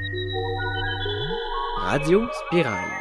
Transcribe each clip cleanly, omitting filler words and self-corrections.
Radio Spirale.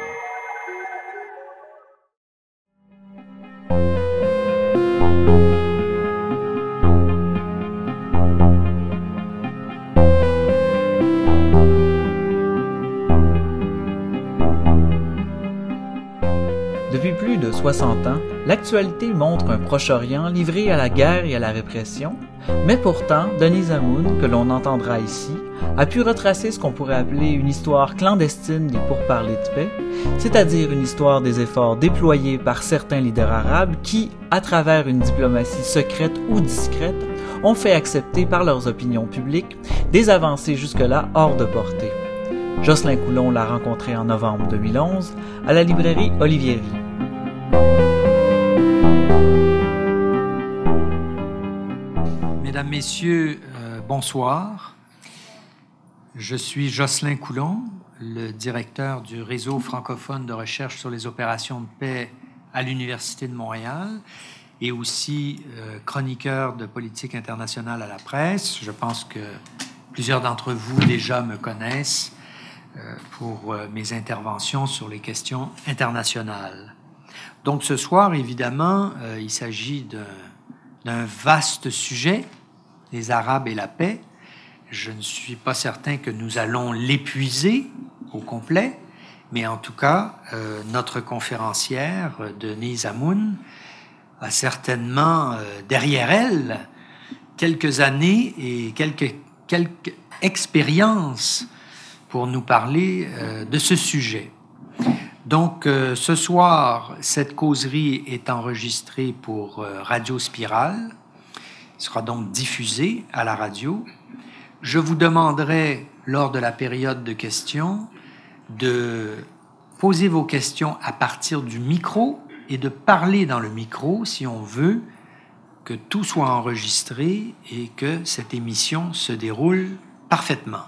Depuis plus de 60 ans, l'actualité montre un Proche-Orient livré à la guerre et à la répression, mais pourtant, Denis Amoun, que l'on entendra ici, a pu retracer ce qu'on pourrait appeler une histoire clandestine des pourparlers de paix, c'est-à-dire une histoire des efforts déployés par certains leaders arabes qui, à travers une diplomatie secrète ou discrète, ont fait accepter par leurs opinions publiques des avancées jusque-là hors de portée. Jocelyn Coulon l'a rencontré en novembre 2011 à la librairie Olivieri. Mesdames, Messieurs, bonsoir. Je suis Jocelyn Coulon, le directeur du réseau francophone de recherche sur les opérations de paix à l'Université de Montréal et aussi chroniqueur de politique internationale à la presse. Je pense que plusieurs d'entre vous déjà me connaissent pour mes interventions sur les questions internationales. Donc ce soir, évidemment, il s'agit d'un vaste sujet, les Arabes et la paix. Je ne suis pas certain que nous allons l'épuiser au complet, mais en tout cas, notre conférencière, Denise Amoun, a certainement derrière elle quelques années et quelques expériences pour nous parler de ce sujet. Donc, ce soir, cette causerie est enregistrée pour Radio Spirale. Elle sera donc diffusée à la radio. Je vous demanderai, lors de la période de questions, de poser vos questions à partir du micro et de parler dans le micro, si on veut que tout soit enregistré et que cette émission se déroule parfaitement.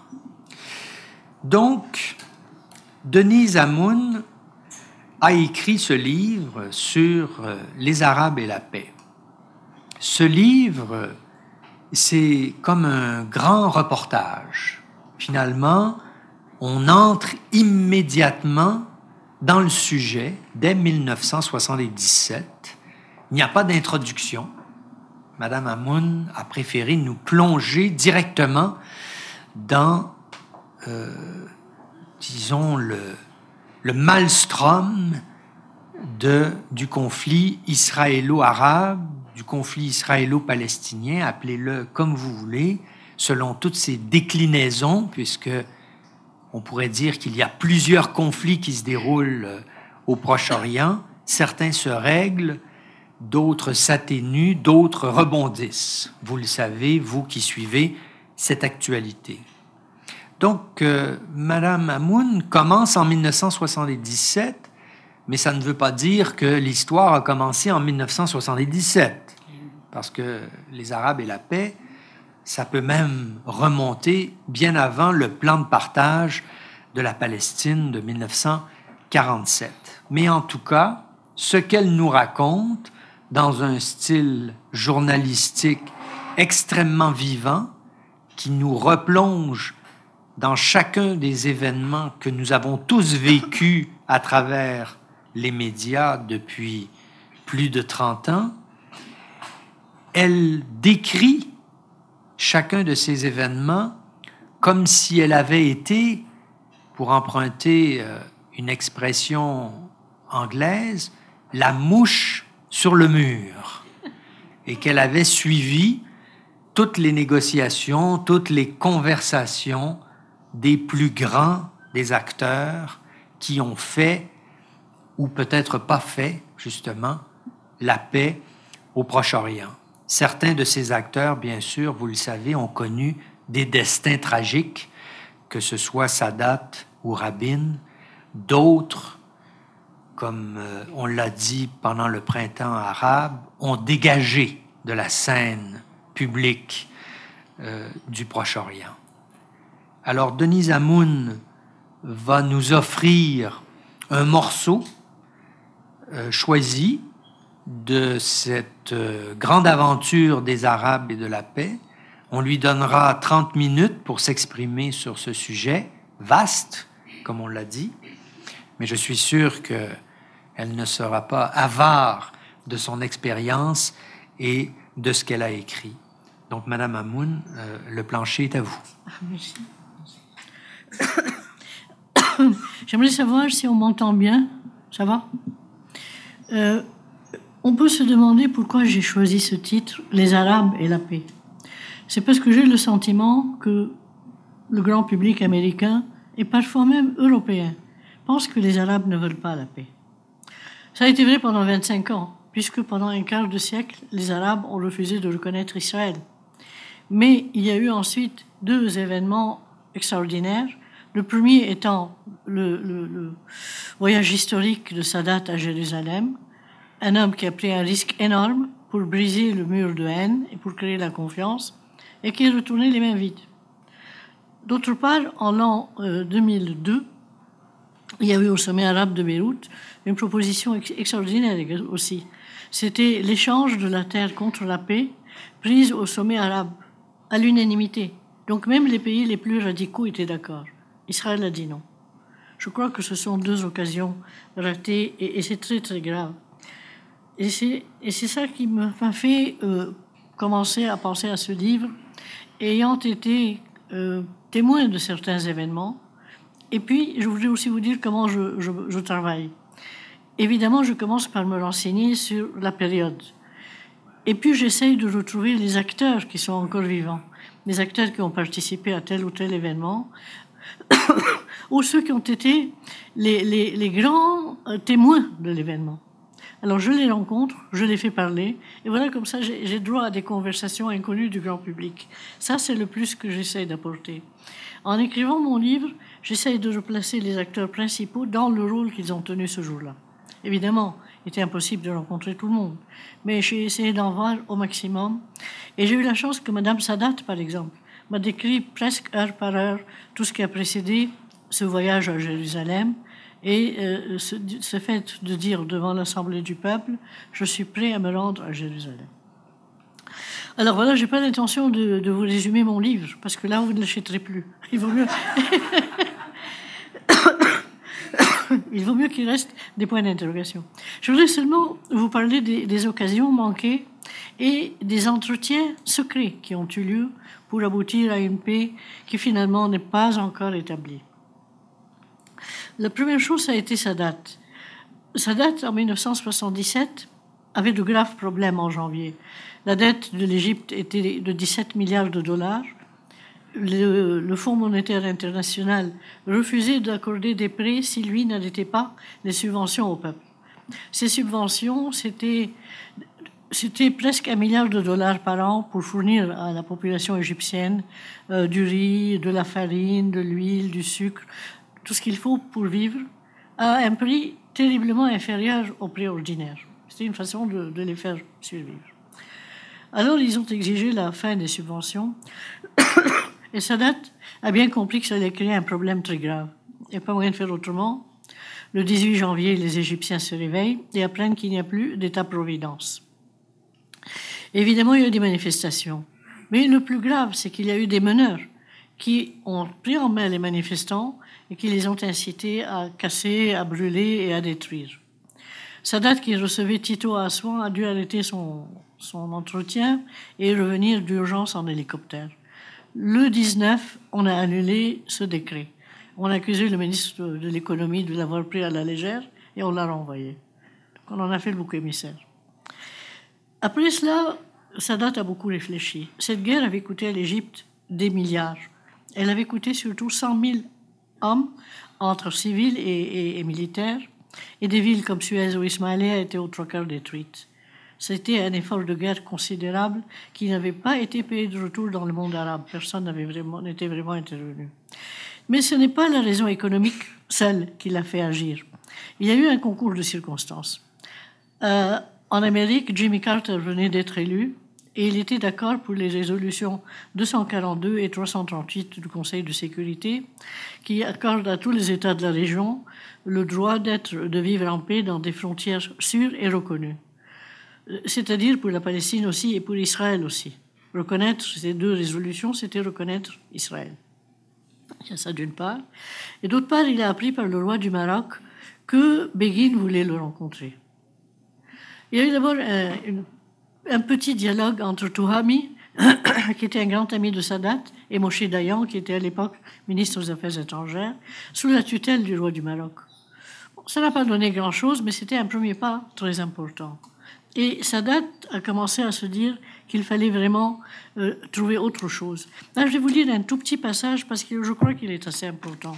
Donc, Denise Amoun a écrit ce livre sur les Arabes et la paix. Ce livre, c'est comme un grand reportage. Finalement, on entre immédiatement dans le sujet dès 1977. Il n'y a pas d'introduction. Madame Amoun a préféré nous plonger directement dans disons, le maelstrom du conflit israélo-arabe, du conflit israélo-palestinien, appelez-le comme vous voulez, selon toutes ces déclinaisons, puisque on pourrait dire qu'il y a plusieurs conflits qui se déroulent au Proche-Orient. Certains se règlent, d'autres s'atténuent, d'autres rebondissent. Vous le savez, vous qui suivez cette actualité. Donc, Madame Amoun commence en 1977, mais ça ne veut pas dire que l'histoire a commencé en 1977, parce que les Arabes et la paix, ça peut même remonter bien avant le plan de partage de la Palestine de 1947. Mais en tout cas, ce qu'elle nous raconte, dans un style journalistique extrêmement vivant, qui nous replonge dans chacun des événements que nous avons tous vécus à travers les médias depuis plus de 30 ans, elle décrit chacun de ces événements comme si elle avait été, pour emprunter une expression anglaise, la mouche sur le mur, et qu'elle avait suivi toutes les négociations, toutes les conversations des plus grands des acteurs qui ont fait, ou peut-être pas fait, justement, la paix au Proche-Orient. Certains de ces acteurs, bien sûr, vous le savez, ont connu des destins tragiques, que ce soit Sadat ou Rabin. D'autres, comme on l'a dit pendant le printemps arabe, ont dégagé de la scène publique du Proche-Orient. Alors, Denise Amoun va nous offrir un morceau choisi de cette grande aventure des Arabes et de la paix. On lui donnera 30 minutes pour s'exprimer sur ce sujet, vaste, comme on l'a dit, mais je suis sûr qu'elle ne sera pas avare de son expérience et de ce qu'elle a écrit. Donc, Madame Hamoun, le plancher est à vous. Merci. J'aimerais savoir si on m'entend bien. Ça va? On peut se demander pourquoi j'ai choisi ce titre, Les Arabes et la paix. C'est parce que j'ai le sentiment que le grand public américain, et parfois même européen, pense que les Arabes ne veulent pas la paix. Ça a été vrai pendant 25 ans, puisque pendant un quart de siècle, les Arabes ont refusé de reconnaître Israël. Mais il y a eu ensuite 2 événements extraordinaires. Le premier étant le voyage historique de Sadat à Jérusalem, un homme qui a pris un risque énorme pour briser le mur de haine et pour créer la confiance, et qui est retourné les mains vides. D'autre part, en l'an 2002, il y a eu au sommet arabe de Beyrouth une proposition extraordinaire aussi. C'était l'échange de la terre contre la paix prise au sommet arabe, à l'unanimité. Donc même les pays les plus radicaux étaient d'accord. Israël a dit non. Je crois que ce sont 2 occasions ratées et c'est très très grave. Et c'est ça qui m'a fait commencer à penser à ce livre, ayant été témoin de certains événements. Et puis, je voudrais aussi vous dire comment je travaille. Évidemment, je commence par me renseigner sur la période. Et puis, j'essaye de retrouver les acteurs qui sont encore vivants, les acteurs qui ont participé à tel ou tel événement, ou ceux qui ont été les grands témoins de l'événement. Alors, je les rencontre, je les fais parler, et voilà, comme ça, j'ai droit à des conversations inconnues du grand public. Ça, c'est le plus que j'essaye d'apporter. En écrivant mon livre, j'essaye de replacer les acteurs principaux dans le rôle qu'ils ont tenu ce jour-là. Évidemment, il était impossible de rencontrer tout le monde, mais j'ai essayé d'en voir au maximum. Et j'ai eu la chance que Madame Sadat, par exemple, m'a décrit presque heure par heure tout ce qui a précédé ce voyage à Jérusalem, et ce fait de dire devant l'Assemblée du peuple, je suis prêt à me rendre à Jérusalem. Alors voilà, j'ai pas l'intention de vous résumer mon livre, parce que là, vous ne l'achèterez plus. Il vaut mieux... Il vaut mieux qu'il reste des points d'interrogation. Je voudrais seulement vous parler des occasions manquées et des entretiens secrets qui ont eu lieu pour aboutir à une paix qui finalement n'est pas encore établie. La première chose, ça a été Sadat. Sadat, en 1977, avait de graves problèmes en janvier. La dette de l'Égypte était de 17 milliards de dollars. Le Fonds monétaire international refusait d'accorder des prêts si lui n'arrêtait pas les subventions au peuple. Ces subventions, c'était presque 1 milliard de dollars par an pour fournir à la population égyptienne du riz, de la farine, de l'huile, du sucre, tout ce qu'il faut pour vivre, à un prix terriblement inférieur au prix ordinaire. C'était une façon de les faire survivre. Alors, ils ont exigé la fin des subventions. Et Sadat a bien compris que ça allait créer un problème très grave. Il n'y a pas moyen de faire autrement. Le 18 janvier, les Égyptiens se réveillent et apprennent qu'il n'y a plus d'État-providence. Évidemment, il y a eu des manifestations. Mais le plus grave, c'est qu'il y a eu des meneurs qui ont pris en main les manifestants et qui les ont incités à casser, à brûler et à détruire. Sadat, qui recevait Tito à Assouan, a dû arrêter son entretien et revenir d'urgence en hélicoptère. Le 19, on a annulé ce décret. On a accusé le ministre de l'économie de l'avoir pris à la légère et on l'a renvoyé. Donc on en a fait le bouc émissaire. Après cela, Sadat a beaucoup réfléchi. Cette guerre avait coûté à l'Égypte des milliards. Elle avait coûté surtout 100 000 hommes, entre civils et militaires, et des villes comme Suez ou Ismaïlia étaient aux 3/4 détruites. C'était un effort de guerre considérable qui n'avait pas été payé de retour dans le monde arabe. Personne n'était vraiment intervenu. Mais ce n'est pas la raison économique seule qui l'a fait agir. Il y a eu un concours de circonstances. En Amérique, Jimmy Carter venait d'être élu et il était d'accord pour les résolutions 242 et 338 du Conseil de sécurité qui accordent à tous les États de la région le droit de vivre en paix dans des frontières sûres et reconnues. C'est-à-dire pour la Palestine aussi et pour Israël aussi. Reconnaître ces 2 résolutions, c'était reconnaître Israël. Il y a ça d'une part. Et d'autre part, il a appris par le roi du Maroc que Begin voulait le rencontrer. Il y a eu d'abord un petit dialogue entre Touhami, qui était un grand ami de Sadat, et Moshe Dayan, qui était à l'époque ministre des Affaires étrangères, sous la tutelle du roi du Maroc. Bon, ça n'a pas donné grand-chose, mais c'était un premier pas très important. Et Sadat a commencé à se dire qu'il fallait vraiment trouver autre chose. Là, je vais vous lire un tout petit passage parce que je crois qu'il est assez important.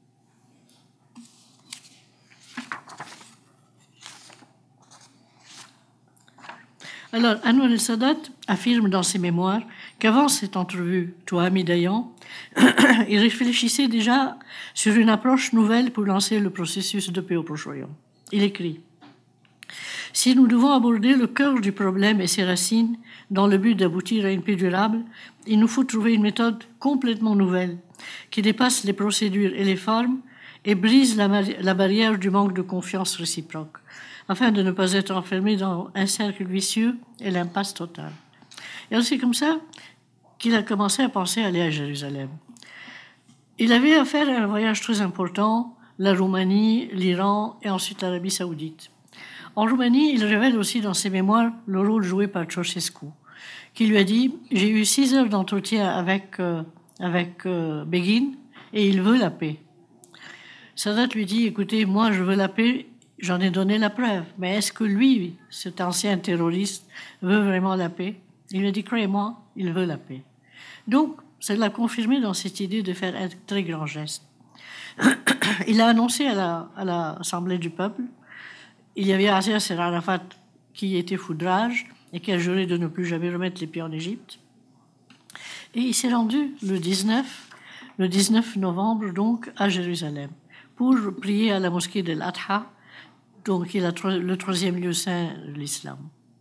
Alors, Anwar el-Sadat affirme dans ses mémoires qu'avant cette entrevue, Touhami Dayan, il réfléchissait déjà sur une approche nouvelle pour lancer le processus de paix au Proche-Orient. Il écrit: si nous devons aborder le cœur du problème et ses racines dans le but d'aboutir à une paix durable, il nous faut trouver une méthode complètement nouvelle qui dépasse les procédures et les formes et brise la barrière du manque de confiance réciproque, afin de ne pas être enfermé dans un cercle vicieux et l'impasse totale. Et alors c'est comme ça qu'il a commencé à penser à aller à Jérusalem. Il avait à faire un voyage très important, la Roumanie, l'Iran et ensuite l'Arabie saoudite. En Roumanie, il révèle aussi dans ses mémoires le rôle joué par Ceausescu, qui lui a dit « J'ai eu 6 heures d'entretien avec Begin et il veut la paix. » Sadat lui dit « Écoutez, moi je veux la paix, j'en ai donné la preuve, mais est-ce que lui, cet ancien terroriste, veut vraiment la paix ?» Il lui a dit « Croyez-moi, il veut la paix. » Donc, ça l'a confirmé dans cette idée de faire un très grand geste. Il a annoncé à l'Assemblée du peuple. Il y avait Yasser Arafat qui était foudrage et qui a juré de ne plus jamais remettre les pieds en Égypte. Et il s'est rendu le 19 novembre donc à Jérusalem pour prier à la mosquée de l'Adha, donc qui est le 3e lieu saint de l'islam.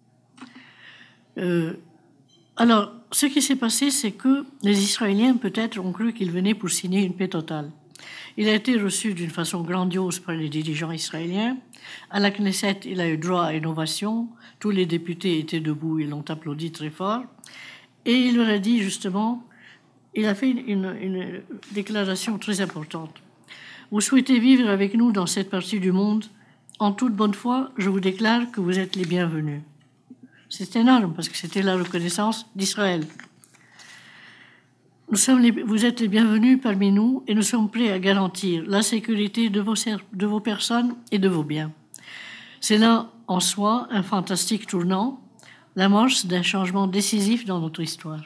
Alors, ce qui s'est passé, c'est que les Israéliens peut-être ont cru qu'il venait pour signer une paix totale. Il a été reçu d'une façon grandiose par les dirigeants israéliens. À la Knesset, il a eu droit à une ovation. Tous les députés étaient debout, ils l'ont applaudi très fort. Et il leur a dit justement, il a fait une déclaration très importante. Vous souhaitez vivre avec nous dans cette partie du monde? En toute bonne foi, je vous déclare que vous êtes les bienvenus. C'est énorme parce que c'était la reconnaissance d'Israël. Vous êtes les bienvenus parmi nous et nous sommes prêts à garantir la sécurité de vos personnes et de vos biens. C'est là, en soi, un fantastique tournant, l'amorce d'un changement décisif dans notre histoire.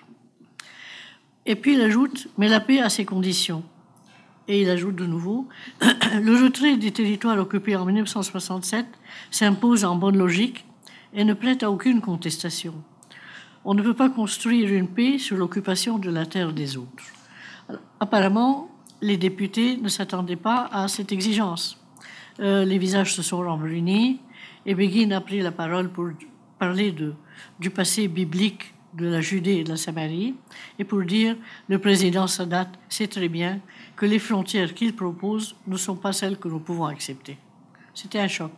Et puis il ajoute, mais la paix a ses conditions. Et il ajoute de nouveau, le retrait des territoires occupés en 1967 s'impose en bonne logique et ne prête à aucune contestation. On ne peut pas construire une paix sur l'occupation de la terre des autres. Alors, apparemment, les députés ne s'attendaient pas à cette exigence. Les visages se sont rembrunés et Begin a pris la parole pour parler du passé biblique de la Judée et de la Samarie et pour dire le président Sadat sait très bien que les frontières qu'il propose ne sont pas celles que nous pouvons accepter. C'était un choc.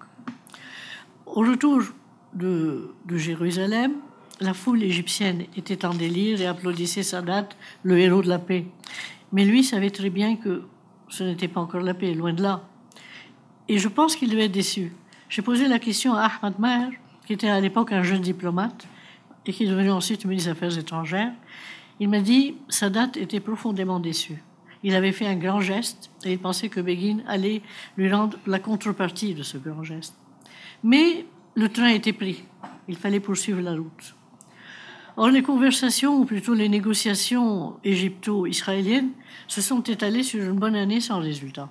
Au retour de Jérusalem, la foule égyptienne était en délire et applaudissait Sadat, le héros de la paix. Mais lui savait très bien que ce n'était pas encore la paix, loin de là. Et je pense qu'il devait être déçu. J'ai posé la question à Ahmad Maher, qui était à l'époque un jeune diplomate et qui est devenu ensuite ministre des Affaires étrangères. Il m'a dit Sadat était profondément déçu. Il avait fait un grand geste et il pensait que Begin allait lui rendre la contrepartie de ce grand geste. Mais le train était pris. Il fallait poursuivre la route. Or, les conversations, ou plutôt les négociations égypto-israéliennes, se sont étalées sur une bonne année sans résultat.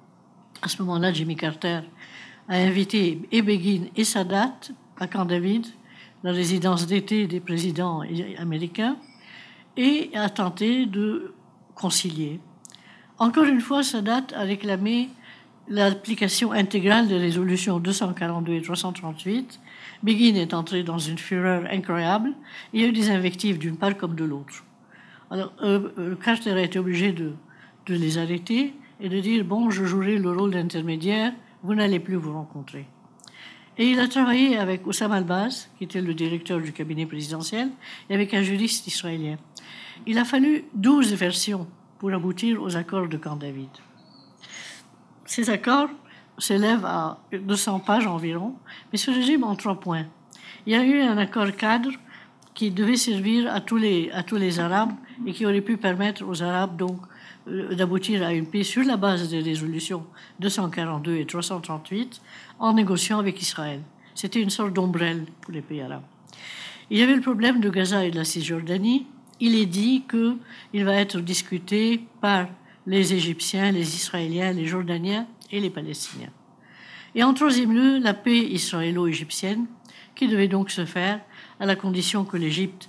À ce moment-là, Jimmy Carter a invité et Begin et Sadat à Camp David, la résidence d'été des présidents américains, et a tenté de concilier. Encore une fois, Sadat a réclamé l'application intégrale des résolutions 242 et 338. Begin est entré dans une fureur incroyable. Il y a eu des invectives d'une part comme de l'autre. Alors, Carter a été obligé de les arrêter et de dire « Bon, je jouerai le rôle d'intermédiaire, vous n'allez plus vous rencontrer ». Et il a travaillé avec Oussam Al-Baz, qui était le directeur du cabinet présidentiel, et avec un juriste israélien. Il a fallu 12 versions pour aboutir aux accords de Camp David. Ces accords s'élèvent à 200 pages environ, mais se résument en 3 points. Il y a eu un accord cadre qui devait servir à tous les Arabes et qui aurait pu permettre aux Arabes donc d'aboutir à une paix sur la base des résolutions 242 et 338 en négociant avec Israël. C'était une sorte d'ombrelle pour les pays arabes. Il y avait le problème de Gaza et de la Cisjordanie. Il est dit qu'il va être discuté par les Égyptiens, les Israéliens, les Jordaniens et les Palestiniens. Et en troisième lieu, la paix israélo-égyptienne, qui devait donc se faire à la condition que l'Égypte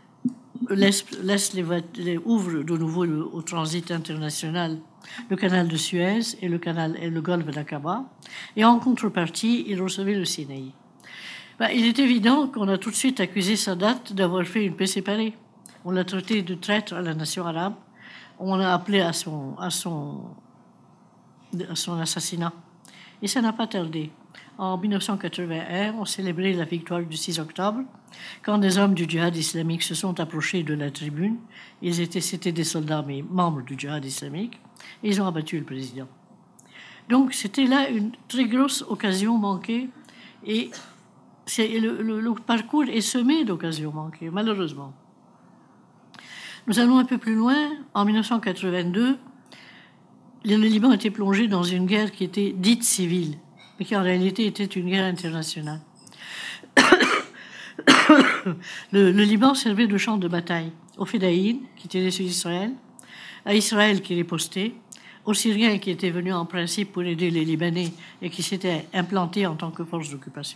ouvre de nouveau au transit international le canal de Suez et le golfe d'Aqaba, et en contrepartie, il recevait le Sinaï. Il est évident qu'on a tout de suite accusé Sadat d'avoir fait une paix séparée. On l'a traité de traître à la nation arabe. On a appelé à son assassinat. Et ça n'a pas tardé. En 1981, on célébrait la victoire du 6 octobre, quand des hommes du djihad islamique se sont approchés de la tribune. C'était des soldats, mais membres du djihad islamique, et ils ont abattu le président. Donc c'était là une très grosse occasion manquée, et le parcours est semé d'occasions manquées, malheureusement. Nous allons un peu plus loin. En 1982, le Liban était plongé dans une guerre qui était dite civile, mais qui en réalité était une guerre internationale. Le Liban servait de champ de bataille aux Fédayines, qui étaient sur Israël, à Israël qui ripostait, aux Syriens qui étaient venus en principe pour aider les Libanais et qui s'étaient implantés en tant que force d'occupation.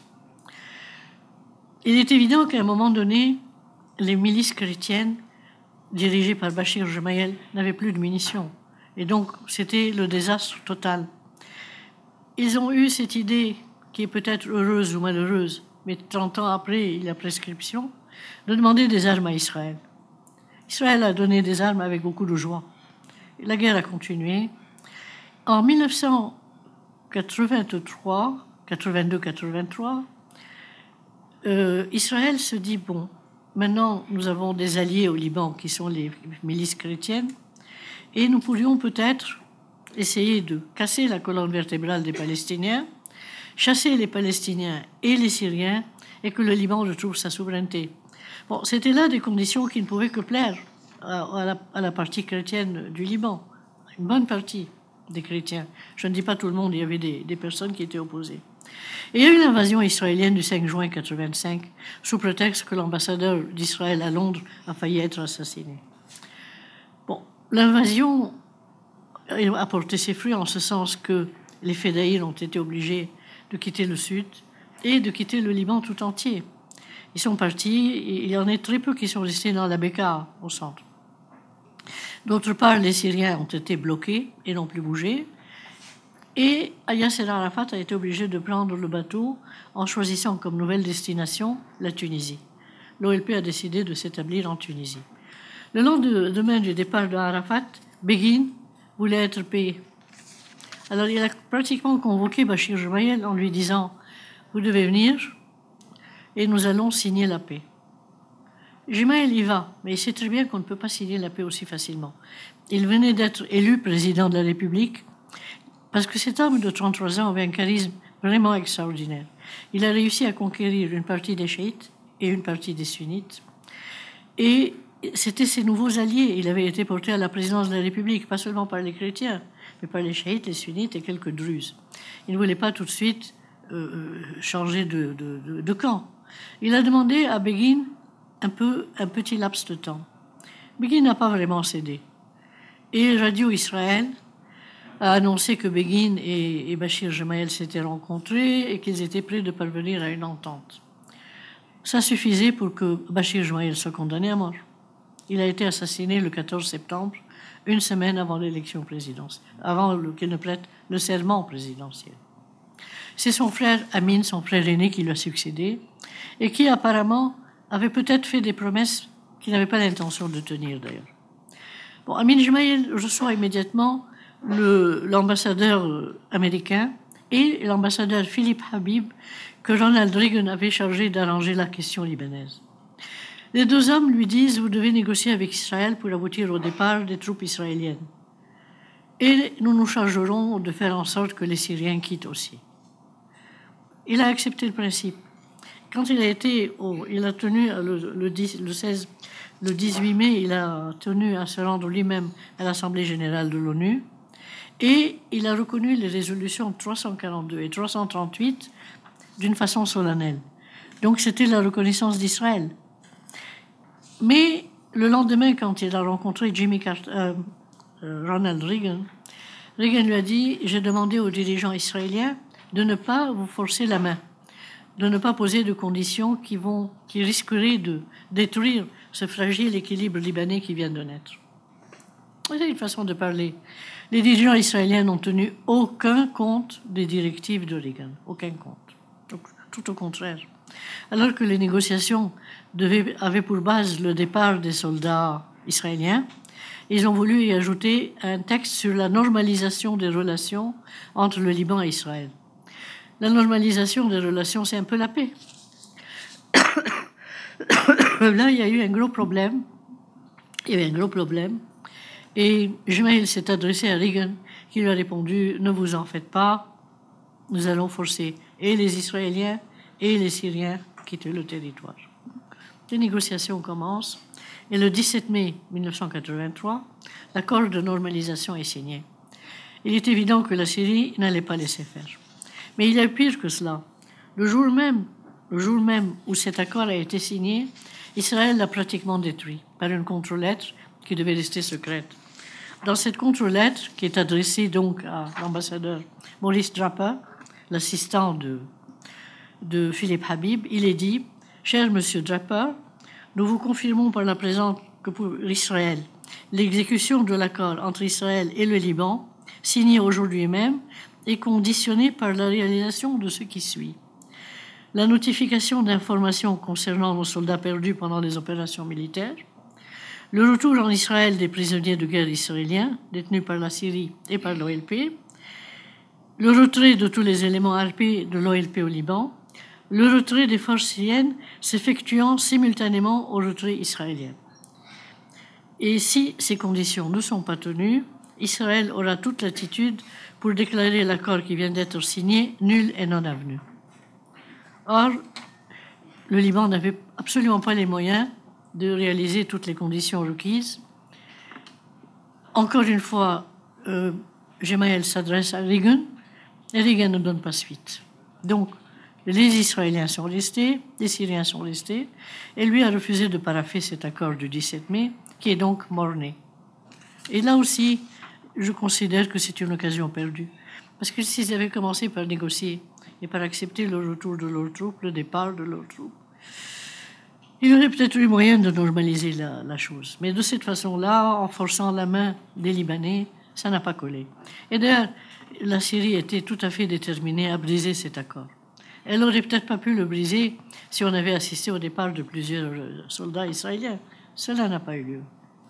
Il est évident qu'à un moment donné, les milices chrétiennes, dirigées par Bachir Gemayel, n'avaient plus de munitions. Et donc, c'était le désastre total. Ils ont eu cette idée, qui est peut-être heureuse ou malheureuse, mais 30 ans après la prescription, de demander des armes à Israël. Israël a donné des armes avec beaucoup de joie. Et la guerre a continué. En 1982-83, Israël se dit, bon, maintenant nous avons des alliés au Liban qui sont les milices chrétiennes, et nous pourrions peut-être essayer de casser la colonne vertébrale des Palestiniens, chasser les Palestiniens et les Syriens, et que le Liban retrouve sa souveraineté. Bon, c'était là des conditions qui ne pouvaient que plaire à la partie chrétienne du Liban, une bonne partie des chrétiens. Je ne dis pas tout le monde, il y avait des personnes qui étaient opposées. Et il y a eu l'invasion israélienne du 5 juin 1985, sous prétexte que l'ambassadeur d'Israël à Londres a failli être assassiné. Bon, l'invasion a porté ses fruits en ce sens que les Fédayines ont été obligés de quitter le sud et de quitter le Liban tout entier. Ils sont partis, et il y en a très peu qui sont restés dans la Bekaa, au centre. D'autre part, les Syriens ont été bloqués et n'ont plus bougé. Et Yasser Arafat a été obligé de prendre le bateau en choisissant comme nouvelle destination la Tunisie. L'OLP a décidé de s'établir en Tunisie. Le lendemain du départ d'Arafat, Begin voulait être payé. Alors il a pratiquement convoqué Bachir Gemayel en lui disant « Vous devez venir et nous allons signer la paix ». Gemayel y va, mais il sait très bien qu'on ne peut pas signer la paix aussi facilement. Il venait d'être élu président de la République parce que cet homme de 33 ans avait un charisme vraiment extraordinaire. Il a réussi à conquérir une partie des chiites et une partie des sunnites. Et c'était ses nouveaux alliés. Il avait été porté à la présidence de la République, pas seulement par les chrétiens, mais par les chiites, les sunnites et quelques druzes. Il ne voulait pas tout de suite changer de camp. Il a demandé à Begin un petit laps de temps. Begin n'a pas vraiment cédé. Et Radio Israël a annoncé que Begin et Bachir Gemayel s'étaient rencontrés et qu'ils étaient prêts de parvenir à une entente. Ça suffisait pour que Bachir Gemayel soit condamné à mort. Il a été assassiné le 14 septembre, une semaine avant l'élection présidentielle, avant qu'il ne prête le serment présidentiel. C'est son frère Amin, son frère aîné, qui lui a succédé et qui apparemment avait peut-être fait des promesses qu'il n'avait pas l'intention de tenir d'ailleurs. Bon, Amin Gemayel reçoit immédiatement l'ambassadeur américain et l'ambassadeur Philippe Habib, que Ronald Reagan avait chargé d'arranger la question libanaise. Les deux hommes lui disent « Vous devez négocier avec Israël pour aboutir au départ des troupes israéliennes. Et nous nous chargerons de faire en sorte que les Syriens quittent aussi. » Il a accepté le principe. Quand il a tenu le 18 mai, il a tenu à se rendre lui-même à l'Assemblée générale de l'ONU et il a reconnu les résolutions 342 et 338 d'une façon solennelle. Donc c'était la reconnaissance d'Israël. Mais le lendemain, quand il a rencontré Ronald Reagan, Reagan lui a dit « J'ai demandé aux dirigeants israéliens de ne pas vous forcer la main, de ne pas poser de conditions qui risqueraient de détruire ce fragile équilibre libanais qui vient de naître. » C'est une façon de parler. Les dirigeants israéliens n'ont tenu aucun compte des directives de Reagan, aucun compte. Donc, tout au contraire. Alors que les négociations avaient pour base le départ des soldats israéliens, ils ont voulu y ajouter un texte sur la normalisation des relations entre le Liban et Israël. La normalisation des relations, c'est un peu la paix. Là, il y a eu un gros problème. Il y avait un gros problème. Et Gemayel s'est adressé à Reagan, qui lui a répondu « Ne vous en faites pas, nous allons forcer et les Israéliens et les Syriens à quitter le territoire. » Les négociations commencent. Et le 17 mai 1983, l'accord de normalisation est signé. Il est évident que la Syrie n'allait pas laisser faire. Mais il y a pire que cela. Le jour même où cet accord a été signé, Israël l'a pratiquement détruit par une contre-lettre qui devait rester secrète. Dans cette contre-lettre, qui est adressée donc à l'ambassadeur Maurice Draper, l'assistant de Philippe Habib, il est dit « Cher Monsieur Draper, nous vous confirmons par la présente que pour Israël, l'exécution de l'accord entre Israël et le Liban, signé aujourd'hui même, est conditionnée par la réalisation de ce qui suit. La notification d'informations concernant nos soldats perdus pendant les opérations militaires, le retour en Israël des prisonniers de guerre israéliens détenus par la Syrie et par l'OLP, le retrait de tous les éléments armés de l'OLP au Liban, le retrait des forces syriennes s'effectuant simultanément au retrait israélien. Et si ces conditions ne sont pas tenues, Israël aura toute latitude pour déclarer l'accord qui vient d'être signé nul et non avenu. Or, le Liban n'avait absolument pas les moyens de réaliser toutes les conditions requises. Encore une fois, Gemayel s'adresse à Reagan, et Reagan ne donne pas suite. Donc, les Israéliens sont restés, les Syriens sont restés, et lui a refusé de parapher cet accord du 17 mai, qui est donc mort-né. Et là aussi, je considère que c'est une occasion perdue. Parce que s'ils avaient commencé par négocier et par accepter le retour de leurs troupes, le départ de leurs troupes, il y aurait peut-être eu moyen de normaliser la chose. Mais de cette façon-là, en forçant la main des Libanais, ça n'a pas collé. Et d'ailleurs, la Syrie était tout à fait déterminée à briser cet accord. Elle n'aurait peut-être pas pu le briser si on avait assisté au départ de plusieurs soldats israéliens. Cela n'a pas eu lieu.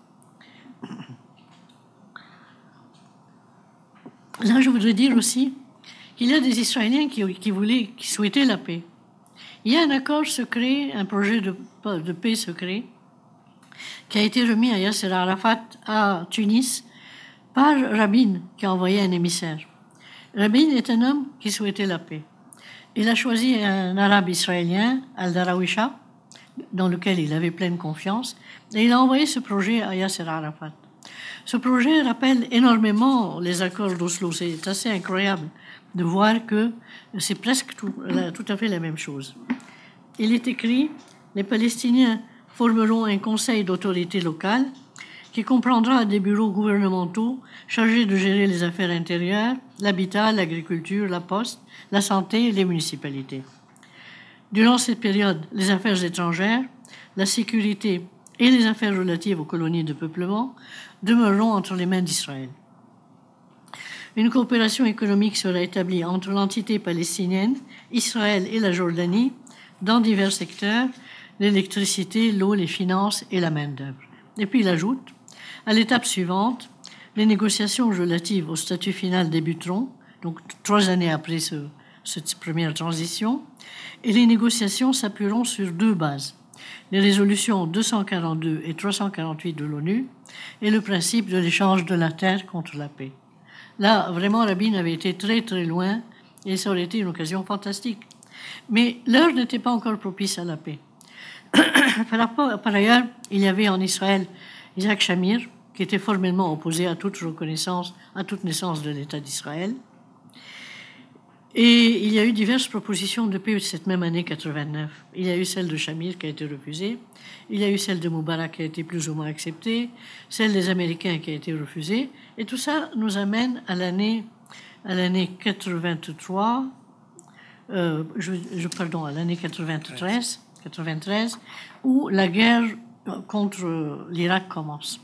Là, je voudrais dire aussi qu'il y a des Israéliens qui souhaitaient la paix. Il y a un accord secret, un projet de paix secret, qui a été remis à Yasser Arafat à Tunis par Rabin, qui a envoyé un émissaire. Rabin est un homme qui souhaitait la paix. Il a choisi un arabe israélien, Al-Darawisha, dans lequel il avait pleine confiance, et il a envoyé ce projet à Yasser Arafat. Ce projet rappelle énormément les accords d'Oslo. C'est assez incroyable de voir que c'est presque tout à fait la même chose. Il est écrit « Les Palestiniens formeront un conseil d'autorité locale qui comprendra des bureaux gouvernementaux chargés de gérer les affaires intérieures, l'habitat, l'agriculture, la poste, la santé et les municipalités. Durant cette période, les affaires étrangères, la sécurité et les affaires relatives aux colonies de peuplement demeureront entre les mains d'Israël. Une coopération économique sera établie entre l'entité palestinienne, Israël et la Jordanie dans divers secteurs, l'électricité, l'eau, les finances et la main-d'œuvre. » Et puis il ajoute, à l'étape suivante, les négociations relatives au statut final débuteront, donc 3 années après cette première transition, et les négociations s'appuieront sur 2 bases. les résolutions 242 et 348 de l'ONU et le principe de l'échange de la terre contre la paix. Là, vraiment, Rabin avait été très très loin et ça aurait été une occasion fantastique. Mais l'heure n'était pas encore propice à la paix. Par ailleurs, il y avait en Israël Isaac Shamir, qui était formellement opposé à toute reconnaissance, à toute naissance de l'État d'Israël. Et il y a eu diverses propositions de paix cette même année 89. Il y a eu celle de Shamir qui a été refusée. Il y a eu celle de Moubarak qui a été plus ou moins acceptée. Celle des Américains qui a été refusée. Et tout ça nous amène à l'année 83, à l'année 93, où la guerre contre l'Irak commence.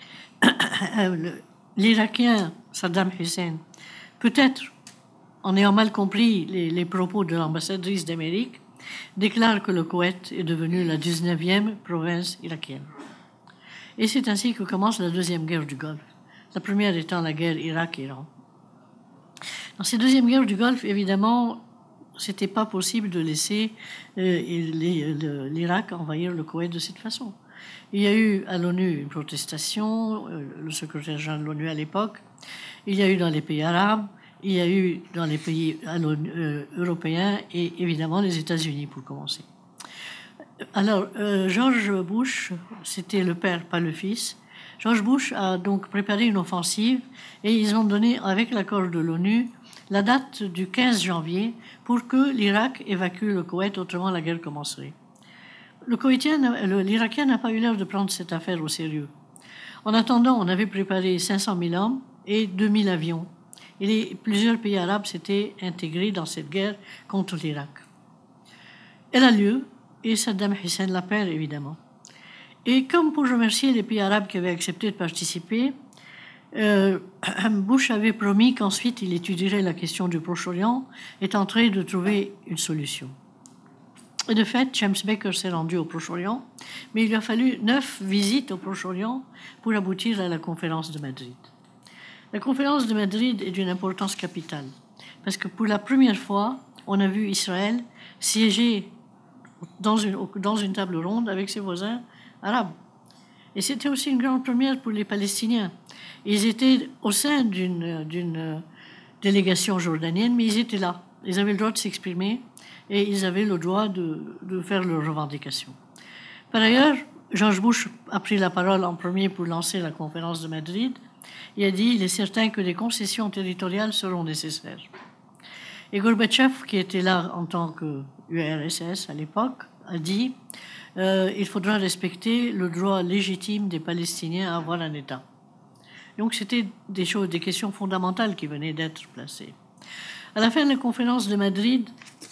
L'Irakien Saddam Hussein, peut-être en ayant mal compris les propos de l'ambassadrice d'Amérique, déclare que le Koweït est devenu la 19e province irakienne. Et c'est ainsi que commence la deuxième guerre du Golfe, la première étant la guerre Irak-Iran. Dans ces deuxièmes guerres du Golfe, évidemment, c'était pas possible de laisser l'Irak envahir le Koweït de cette façon. Il y a eu à l'ONU une protestation, le secrétaire général de l'ONU à l'époque, il y a eu dans les pays arabes, il y a eu dans les pays européens et évidemment les États-Unis pour commencer. Alors, George Bush, c'était le père, pas le fils. George Bush a donc préparé une offensive et ils ont donné, avec l'accord de l'ONU, la date du 15 janvier pour que l'Irak évacue le Koweït, autrement la guerre commencerait. L'Irakien n'a pas eu l'air de prendre cette affaire au sérieux. En attendant, on avait préparé 500 000 hommes et 2000 avions. Et plusieurs pays arabes s'étaient intégrés dans cette guerre contre l'Irak. Elle a lieu, et Saddam Hussein l'appelle évidemment. Et comme pour remercier les pays arabes qui avaient accepté de participer, Bush avait promis qu'ensuite il étudierait la question du Proche-Orient et tenterait de trouver une solution. Et de fait, James Baker s'est rendu au Proche-Orient, mais il lui a fallu 9 visites au Proche-Orient pour aboutir à la conférence de Madrid. La conférence de Madrid est d'une importance capitale, parce que pour la première fois, on a vu Israël siéger dans une table ronde avec ses voisins arabes. Et c'était aussi une grande première pour les Palestiniens. Ils étaient au sein d'une délégation jordanienne, mais ils étaient là. Ils avaient le droit de s'exprimer et ils avaient le droit de faire leurs revendications. Par ailleurs, George Bush a pris la parole en premier pour lancer la conférence de Madrid. Il a dit « Il est certain que des concessions territoriales seront nécessaires ». Et Gorbatchev, qui était là en tant que URSS à l'époque, a dit « Il faudra respecter le droit légitime des Palestiniens à avoir un État ». Donc c'était des questions fondamentales qui venaient d'être placées. À la fin de la conférence de Madrid,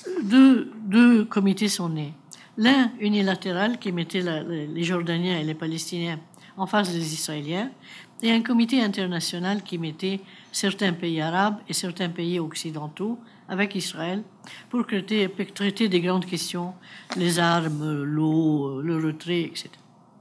deux comités sont nés. L'un unilatéral qui mettait les Jordaniens et les Palestiniens en face des Israéliens, et un comité international qui mettait certains pays arabes et certains pays occidentaux avec Israël pour traiter des grandes questions, les armes, l'eau, le retrait, etc.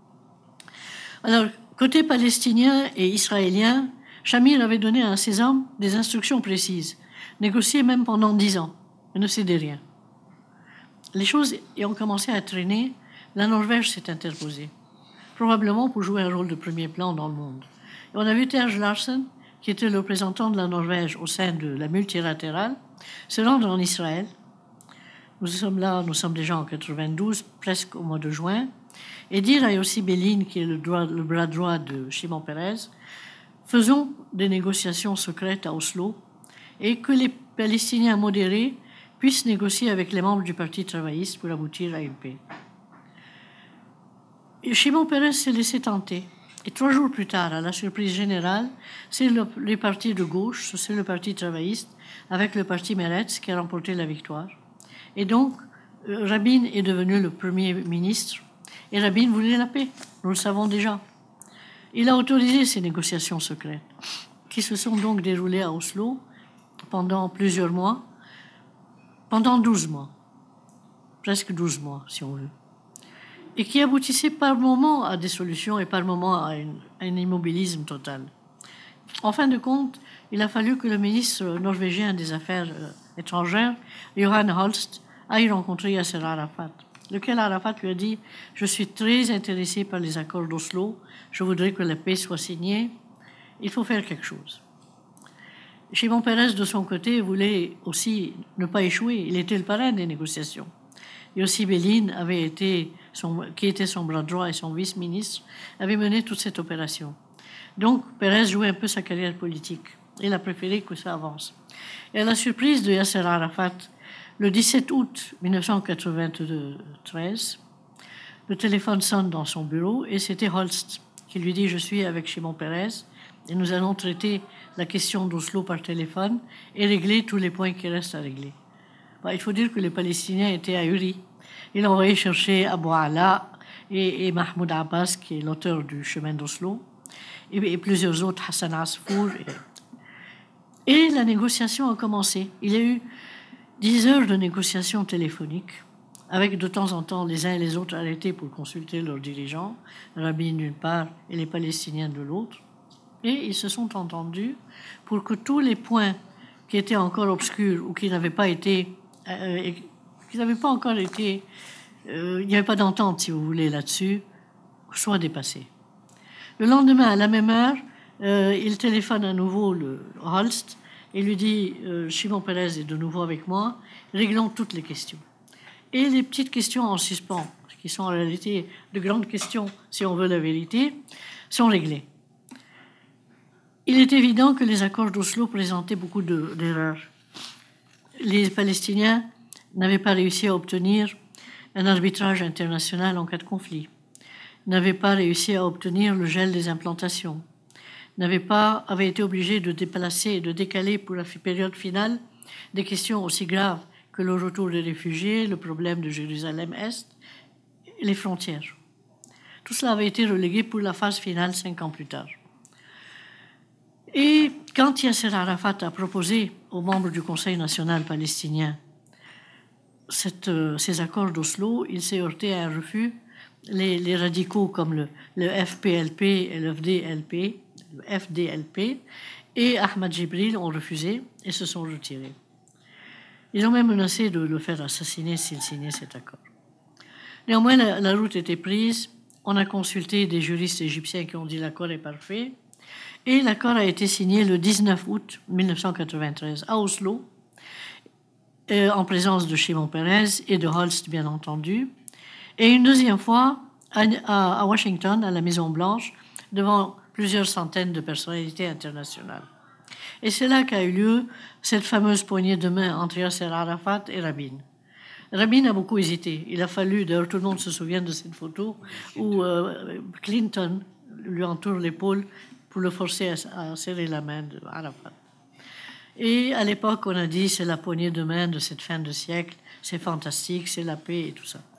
Alors, côté palestinien et israélien, Shamir avait donné à ses hommes des instructions précises, négociées même pendant 10 ans, et ne cédait rien. Les choses ayant commencé à traîner, la Norvège s'est interposée, probablement pour jouer un rôle de premier plan dans le monde. Et on a vu Terje Larsen, qui était le représentant de la Norvège au sein de la multilatérale, se rendre en Israël. Nous sommes déjà en 92, presque au mois de juin, et dire à Yossi Beilin, qui est le bras droit de Shimon Peres, faisons des négociations secrètes à Oslo et que les Palestiniens modérés puissent négocier avec les membres du Parti travailliste pour aboutir à une paix. Et Shimon Peres s'est laissé tenter. Et 3 jours plus tard, à la surprise générale, c'est les partis de gauche, c'est le Parti travailliste, avec le Parti Meretz, qui a remporté la victoire. Et donc, Rabin est devenu le Premier ministre, et Rabin voulait la paix, nous le savons déjà. Il a autorisé ces négociations secrètes, qui se sont donc déroulées à Oslo pendant plusieurs mois, pendant 12 mois, presque 12 mois, si on veut, et qui aboutissaient par moments à des solutions et par moments à un immobilisme total. En fin de compte, il a fallu que le ministre norvégien des Affaires étrangères, Johan Holst, aille rencontrer Yasser Arafat. lequel Arafat lui a dit « Je suis très intéressé par les accords d'Oslo, je voudrais que la paix soit signée, il faut faire quelque chose ». Shimon Peres, de son côté, voulait aussi ne pas échouer, il était le parrain des négociations. Yossi Bélin, qui était son bras droit et son vice-ministre, avait mené toute cette opération. Donc, Peres jouait un peu sa carrière politique. Il a préféré que ça avance. Et à la surprise de Yasser Arafat, le 17 août 1993, le téléphone sonne dans son bureau et c'était Holst qui lui dit « Je suis avec Shimon Peres et nous allons traiter la question d'Oslo par téléphone et régler tous les points qui restent à régler. » Il faut dire que les Palestiniens étaient ahuris. Ils ont envoyé chercher Abou Ala et Mahmoud Abbas, qui est l'auteur du chemin d'Oslo, et plusieurs autres, Hassan Asfour. Et la négociation a commencé. Il y a eu 10 heures de négociations téléphoniques, avec de temps en temps les uns et les autres arrêtés pour consulter leurs dirigeants, Rabin d'une part et les Palestiniens de l'autre. Et ils se sont entendus pour que tous les points qui étaient encore obscurs ou qui n'avaient pas encore été, il n'y avait pas d'entente, si vous voulez, là-dessus, soient dépassés. Le lendemain, à la même heure, il téléphone à nouveau le Holst et lui dit Shimon Peres est de nouveau avec moi, réglons toutes les questions. Et les petites questions en suspens, qui sont en réalité de grandes questions, si on veut la vérité, sont réglées. Il est évident que les accords d'Oslo présentaient beaucoup d'erreurs. Les Palestiniens n'avaient pas réussi à obtenir un arbitrage international en cas de conflit, n'avaient pas réussi à obtenir le gel des implantations, avaient été obligés de déplacer et de décaler pour la période finale des questions aussi graves que le retour des réfugiés, le problème de Jérusalem-Est, et les frontières. Tout cela avait été relégué pour la phase finale 5 ans plus tard. Et quand Yasser Arafat a proposé aux membres du Conseil national palestinien ces accords d'Oslo, il s'est heurté à un refus. Les radicaux comme le FPLP et le FDLP et Ahmad Jibril ont refusé et se sont retirés. Ils ont même menacé de le faire assassiner s'il signait cet accord. Néanmoins, la route était prise. On a consulté des juristes égyptiens qui ont dit l'accord est parfait. Et l'accord a été signé le 19 août 1993 à Oslo, en présence de Shimon Peres et de Holst, bien entendu, et une deuxième fois à Washington, à la Maison-Blanche, devant plusieurs centaines de personnalités internationales. Et c'est là qu'a eu lieu cette fameuse poignée de main entre Yasser Arafat et Rabin. Rabin a beaucoup hésité. Il a fallu, d'ailleurs tout le monde se souvient de cette photo, où Clinton lui entoure l'épaule pour le forcer à serrer la main d'Arafat. Et à l'époque, on a dit c'est la poignée de main de cette fin de siècle, c'est fantastique, c'est la paix et tout ça.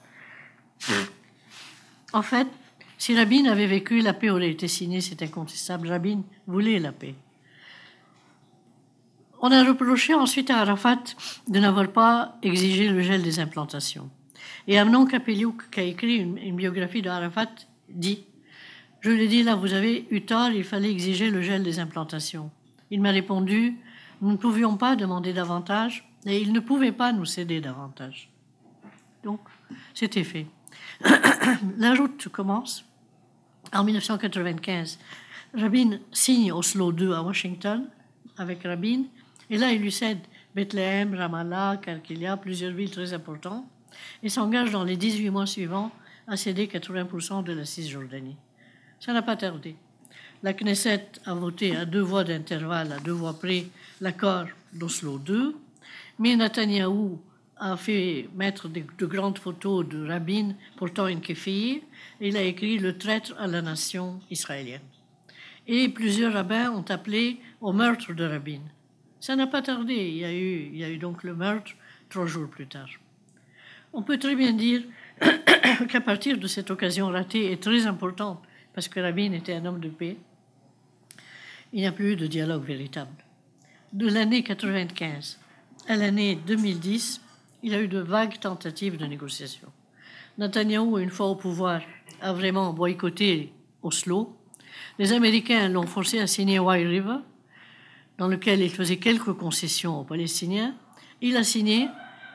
En fait, si Rabin avait vécu, la paix aurait été signée, c'est incontestable. Rabin voulait la paix. On a reproché ensuite à Arafat de n'avoir pas exigé le gel des implantations. Et Amnon Kapeliuk, qui a écrit une biographie d'Arafat, dit « Je lui ai dit, là, vous avez eu tort, il fallait exiger le gel des implantations. » Il m'a répondu « Nous ne pouvions pas demander davantage et il ne pouvait pas nous céder davantage. » Donc, c'était fait. La route commence. En 1995, Rabin signe Oslo II à Washington avec Rabin. Et là, il lui cède Bethléem, Ramallah, Karkilia, plusieurs villes très importantes, et s'engage dans les 18 mois suivants à céder 80% de la Cisjordanie. Ça n'a pas tardé. La Knesset a voté à 2 voix d'intervalle, à 2 voix près, l'accord d'Oslo II, mais Netanyahou a fait mettre de grandes photos de Rabin portant une kéfir, et il a écrit « Le traître à la nation israélienne ». Et plusieurs rabbins ont appelé au meurtre de Rabin. Ça n'a pas tardé, il y a eu donc le meurtre 3 jours plus tard. On peut très bien dire qu'à partir de cette occasion ratée et très importante, parce que Rabin était un homme de paix, il n'y a plus eu de dialogue véritable. De l'année 95 à l'année 2010, il y a eu de vagues tentatives de négociation. Netanyahou, une fois au pouvoir, a vraiment boycotté Oslo. Les Américains l'ont forcé à signer White River, dans lequel il faisait quelques concessions aux Palestiniens. Il a signé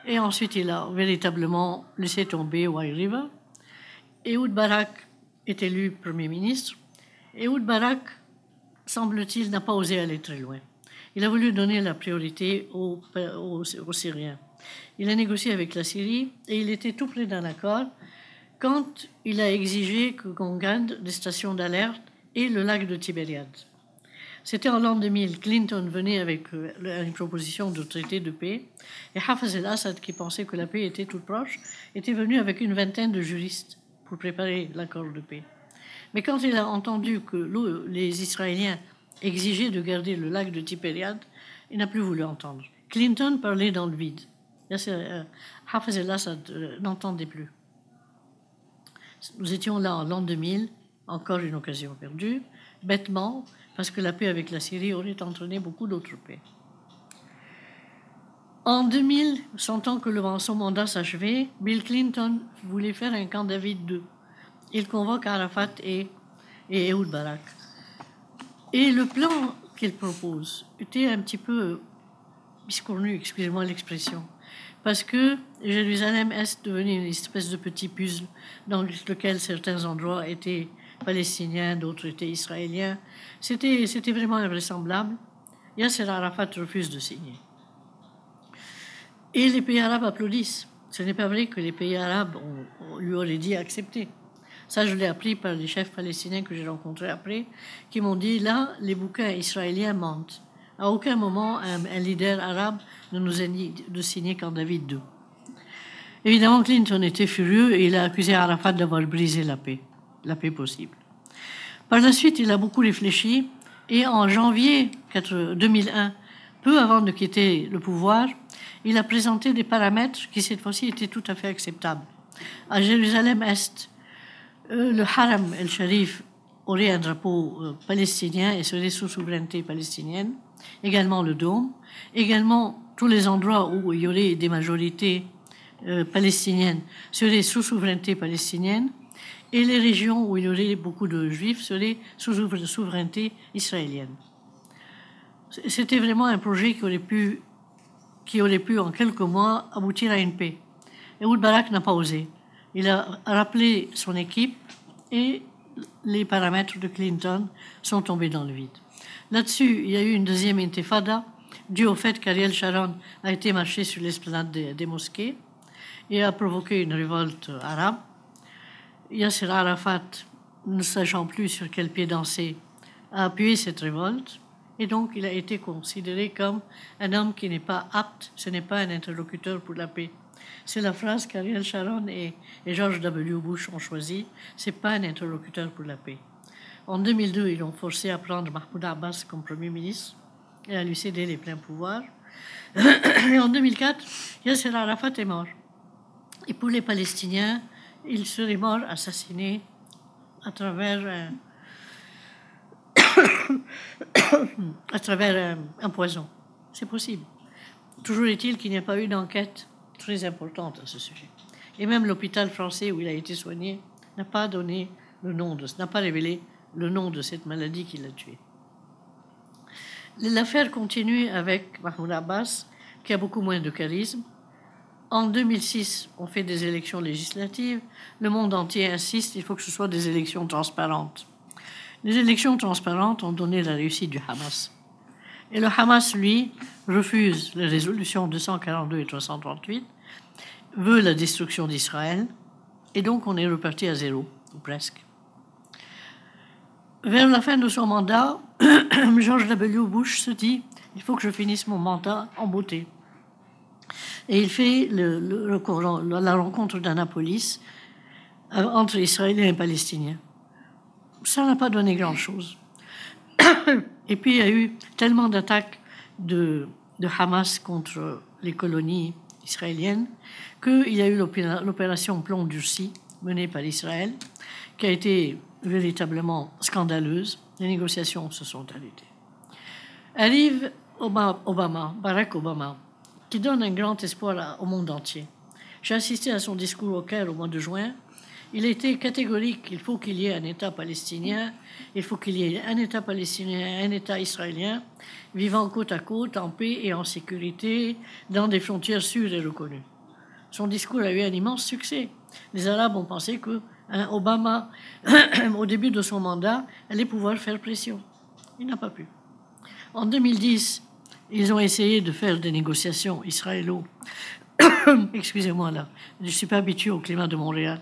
Et ensuite, il a véritablement laissé tomber White River. Ehud Barak est élu Premier ministre. Ehud Barak, semble-t-il, n'a pas osé aller très loin. Il a voulu donner la priorité aux Syriens. Il a négocié avec la Syrie et il était tout près d'un accord quand il a exigé qu'on garde des stations d'alerte et le lac de Tibériade. C'était en l'an 2000. Clinton venait avec une proposition de traité de paix et Hafez el-Assad, qui pensait que la paix était toute proche, était venu avec une vingtaine de juristes pour préparer l'accord de paix. Mais quand il a entendu que les Israéliens exigeaient de garder le lac de Tibériade, il n'a plus voulu entendre. Clinton parlait dans le vide. Hafez el-Assad n'entendait plus. Nous étions là en l'an 2000, encore une occasion perdue, bêtement, parce que la paix avec la Syrie aurait entraîné beaucoup d'autres paix. En 2000, sentant que son mandat s'achevait, Bill Clinton voulait faire un camp David II. Il convoque Arafat et Ehud Barak. Et le plan qu'il propose était un petit peu biscornu, excusez-moi l'expression, parce que Jérusalem-Est devenait une espèce de petit puzzle dans lequel certains endroits étaient palestiniens, d'autres étaient israéliens. C'était vraiment invraisemblable. Yasser Arafat refuse de signer. Et les pays arabes applaudissent. Ce n'est pas vrai que les pays arabes lui auraient dit accepter. Ça, je l'ai appris par les chefs palestiniens que j'ai rencontrés après, qui m'ont dit, là, les bouquins israéliens mentent. À aucun moment, un leader arabe ne nous a dit de signer Camp David II. Évidemment, Clinton était furieux et il a accusé Arafat d'avoir brisé la paix possible. Par la suite, il a beaucoup réfléchi et en janvier 2001, peu avant de quitter le pouvoir, il a présenté des paramètres qui, cette fois-ci, étaient tout à fait acceptables. À Jérusalem-Est, le Haram el-Sharif aurait un drapeau palestinien et serait sous souveraineté palestinienne, également le Dôme, également tous les endroits où il y aurait des majorités palestiniennes seraient sous souveraineté palestinienne, et les régions où il y aurait beaucoup de juifs seraient sous souveraineté israélienne. C'était vraiment un projet qui aurait pu en quelques mois aboutir à une paix. Ehud Barak n'a pas osé. Il a rappelé son équipe et les paramètres de Clinton sont tombés dans le vide. Là-dessus, il y a eu une deuxième intifada, due au fait qu'Ariel Sharon a été marché sur l'esplanade des mosquées et a provoqué une révolte arabe. Yasser Arafat, ne sachant plus sur quel pied danser, a appuyé cette révolte et donc il a été considéré comme un homme qui n'est pas apte, ce n'est pas un interlocuteur pour la paix. C'est la phrase qu'Ariel Sharon et George W. Bush ont choisie, c'est pas un interlocuteur pour la paix. En 2002, ils l'ont forcé à prendre Mahmoud Abbas comme Premier ministre et à lui céder les pleins pouvoirs. Et en 2004, Yasser Arafat est mort. Et pour les Palestiniens, il serait mort assassiné à travers un poison. C'est possible. Toujours est-il qu'il n'y a pas eu d'enquête très importante à ce sujet. Et même l'hôpital français où il a été soigné n'a pas révélé le nom de cette maladie qui l'a tué. L'affaire continue avec Mahmoud Abbas, qui a beaucoup moins de charisme. En 2006, on fait des élections législatives. Le monde entier insiste, il faut que ce soit des élections transparentes. Les élections transparentes ont donné la réussite du Hamas. Et le Hamas, lui, refuse les résolutions 242 et 338, veut la destruction d'Israël, et donc on est reparti à zéro, ou presque. Vers la fin de son mandat, George W. Bush se dit « il faut que je finisse mon mandat en beauté ». Et il fait la rencontre d'Annapolis entre Israéliens et Palestiniens. Ça n'a pas donné grand-chose. Et puis il y a eu tellement d'attaques de Hamas contre les colonies israéliennes qu'il y a eu l'opération Plomb durci menée par Israël, qui a été véritablement scandaleuse. Les négociations se sont arrêtées. Arrive Barack Obama, qui donne un grand espoir au monde entier. J'ai assisté à son discours au Caire au mois de juin. Il était catégorique, il faut qu'il y ait un État palestinien, il faut qu'il y ait un État palestinien, un État israélien, vivant côte à côte, en paix et en sécurité, dans des frontières sûres et reconnues. son discours a eu un immense succès. Les Arabes ont pensé que Obama, au début de son mandat, allait pouvoir faire pression. Il n'a pas pu. En 2010, ils ont essayé de faire des négociations israélo. Excusez-moi là, je ne suis pas habitué au climat de Montréal.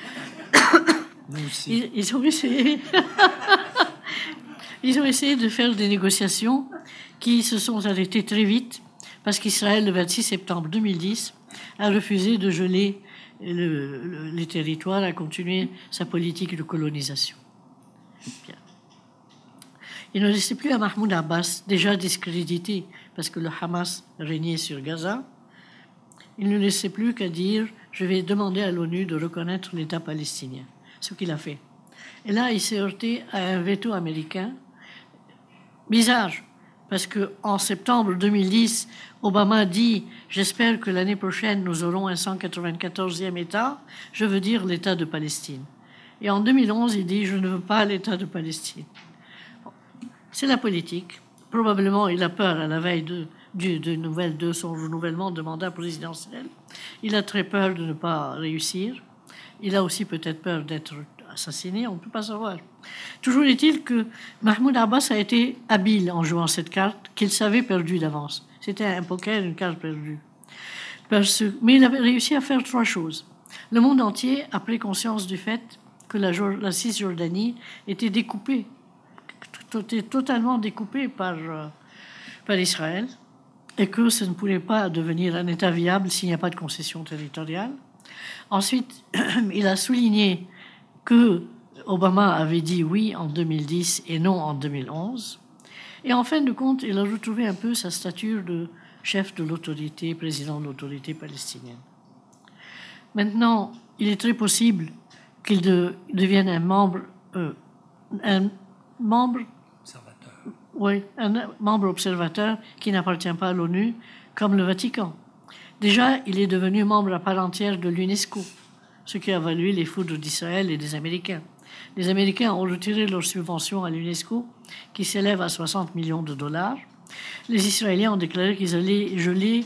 Ils ont essayé. Ils ont essayé de faire des négociations qui se sont arrêtées très vite parce qu'Israël, le 26 septembre 2010, a refusé de geler les territoires, a continué sa politique de colonisation. Bien. Il ne restait plus à Mahmoud Abbas, déjà discrédité parce que le Hamas régnait sur Gaza. Il ne restait plus qu'à dire « Je vais demander à l'ONU de reconnaître l'État palestinien », ce qu'il a fait. Et là, il s'est heurté à un veto américain bizarre, parce qu'en septembre 2010, Obama dit « J'espère que l'année prochaine, nous aurons un 194e État, je veux dire l'État de Palestine ». Et en 2011, il dit « Je ne veux pas l'État de Palestine ». Bon, c'est la politique. Probablement, il a peur à la veille de son renouvellement de mandat présidentiel. Il a très peur de ne pas réussir. Il a aussi peut-être peur d'être assassiné, on ne peut pas savoir. Toujours est-il que Mahmoud Abbas a été habile en jouant cette carte qu'il savait perdue d'avance. C'était un poker, une carte perdue. Mais il avait réussi à faire 3 choses. Le monde entier a pris conscience du fait que la Cisjordanie était découpée, totalement découpée par Israël, et que ça ne pourrait pas devenir un État viable s'il n'y a pas de concession territoriale. Ensuite, il a souligné que Obama avait dit oui en 2010 et non en 2011. Et en fin de compte, il a retrouvé un peu sa stature de chef de l'autorité, président de l'autorité palestinienne. Maintenant, il est très possible qu'il devienne un membre observateur qui n'appartient pas à l'ONU, comme le Vatican. Déjà, il est devenu membre à part entière de l'UNESCO, ce qui a valu les foudres d'Israël et des Américains. Les Américains ont retiré leur subvention à l'UNESCO, qui s'élève à 60 millions de dollars. Les Israéliens ont déclaré qu'ils allaient geler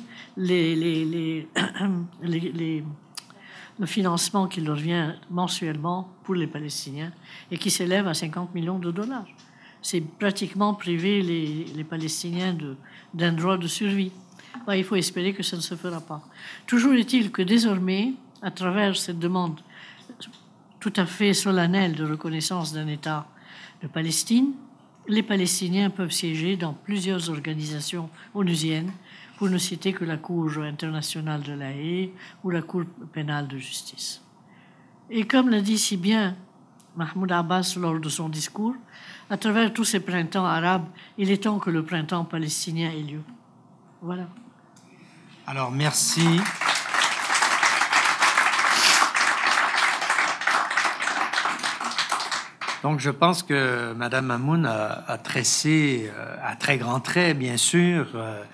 le financement qui leur vient mensuellement pour les Palestiniens et qui s'élève à 50 millions de dollars. C'est pratiquement priver les Palestiniens d'un droit de survie. Ben, il faut espérer que ça ne se fera pas. Toujours est-il que désormais, à travers cette demande tout à fait solennelle de reconnaissance d'un État de Palestine, les Palestiniens peuvent siéger dans plusieurs organisations onusiennes, pour ne citer que la Cour internationale de la Haye ou la Cour pénale de justice. Et comme l'a dit si bien Mahmoud Abbas lors de son discours, à travers tous ces printemps arabes, il est temps que le printemps palestinien ait lieu. Voilà. Alors, merci. Donc, je pense que Mme Mamoun a tracé à très grands traits, bien sûr,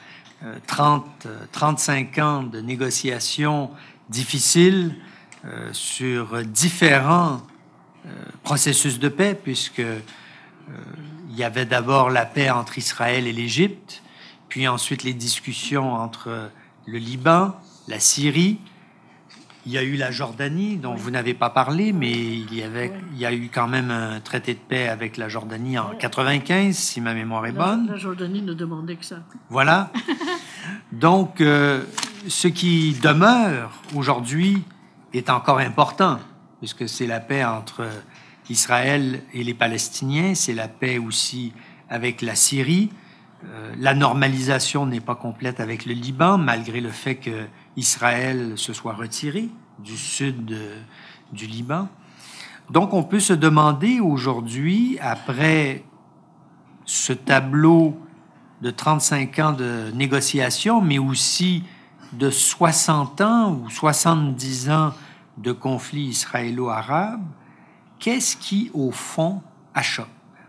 35 ans de négociations difficiles sur différents processus de paix, puisque il y avait d'abord la paix entre Israël et l'Égypte, puis ensuite les discussions entre le Liban, la Syrie. Il y a eu la Jordanie, dont vous n'avez pas parlé, mais il y a eu quand même un traité de paix avec la Jordanie en 95, si ma mémoire est bonne. La Jordanie ne demandait que ça. Voilà. Donc, ce qui demeure aujourd'hui est encore important, puisque c'est la paix entre Israël et les Palestiniens, c'est la paix aussi avec la Syrie. La normalisation n'est pas complète avec le Liban, malgré le fait que Israël se soit retiré du sud du Liban. Donc, on peut se demander aujourd'hui, après ce tableau de 35 ans de négociations, mais aussi de 60 ans ou 70 ans de conflit israélo-arabe, qu'est-ce qui, au fond, achoppe?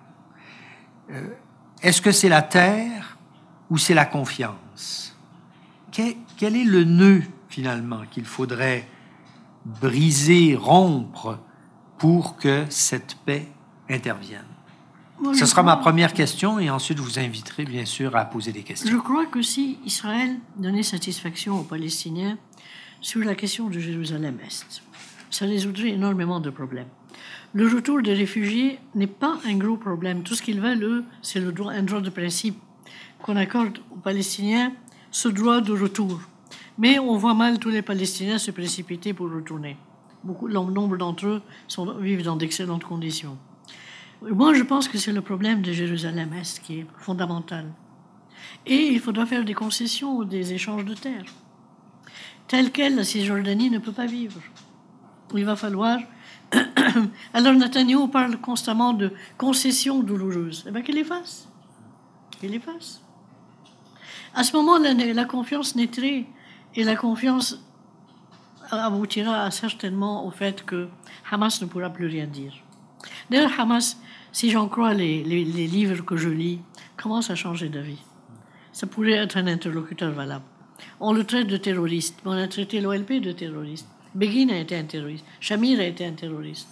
Est-ce que c'est la terre ou c'est la confiance? Quel est le nœud, finalement, qu'il faudrait briser, rompre pour que cette paix intervienne? Ce sera ma première question et ensuite je vous inviterai, bien sûr, à poser des questions. Je crois que si Israël donnait satisfaction aux Palestiniens sur la question de Jérusalem-Est. Ça résoudrait énormément de problèmes. Le retour des réfugiés n'est pas un gros problème. Tout ce qu'ils veulent, eux, c'est un droit de principe qu'on accorde aux Palestiniens, ce droit de retour. Mais on voit mal tous les Palestiniens se précipiter pour retourner. Le nombre d'entre eux vivent dans d'excellentes conditions. Moi, je pense que c'est le problème de Jérusalem-Est qui est fondamental. Et il faudra faire des concessions ou des échanges de terres. Tel quel, la Cisjordanie ne peut pas vivre. Il va falloir... Alors Netanyahou parle constamment de concessions douloureuses. Eh bien, qu'il les fasse. Qu'il les fasse. À ce moment, la confiance naîtrait et la confiance aboutira certainement au fait que Hamas ne pourra plus rien dire. D'ailleurs, Hamas, si j'en crois les livres que je lis, commence à changer d'avis. Ça pourrait être un interlocuteur valable. On le traite de terroriste, mais on a traité l'OLP de terroriste. Begin a été un terroriste. Shamir a été un terroriste.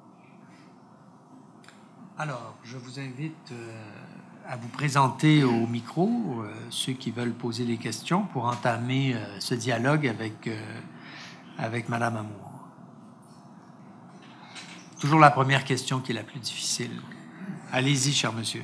Alors, je vous invite à vous présenter au micro, ceux qui veulent poser des questions, pour entamer ce dialogue avec Madame Amour. Toujours la première question qui est la plus difficile. Allez-y, cher monsieur.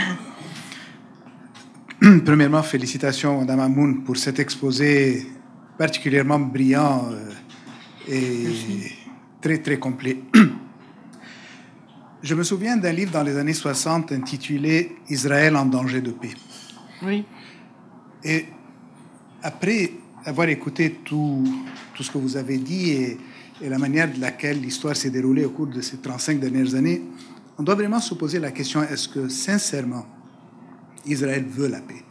Premièrement, félicitations, Madame Amoun, pour cet exposé particulièrement brillant et très, très complet. Je me souviens d'un livre dans les années 60 intitulé « Israël en danger de paix ». Oui. Et après avoir écouté tout ce que vous avez dit et la manière de laquelle l'histoire s'est déroulée au cours de ces 35 dernières années, on doit vraiment se poser la question, est-ce que sincèrement Israël veut la paix?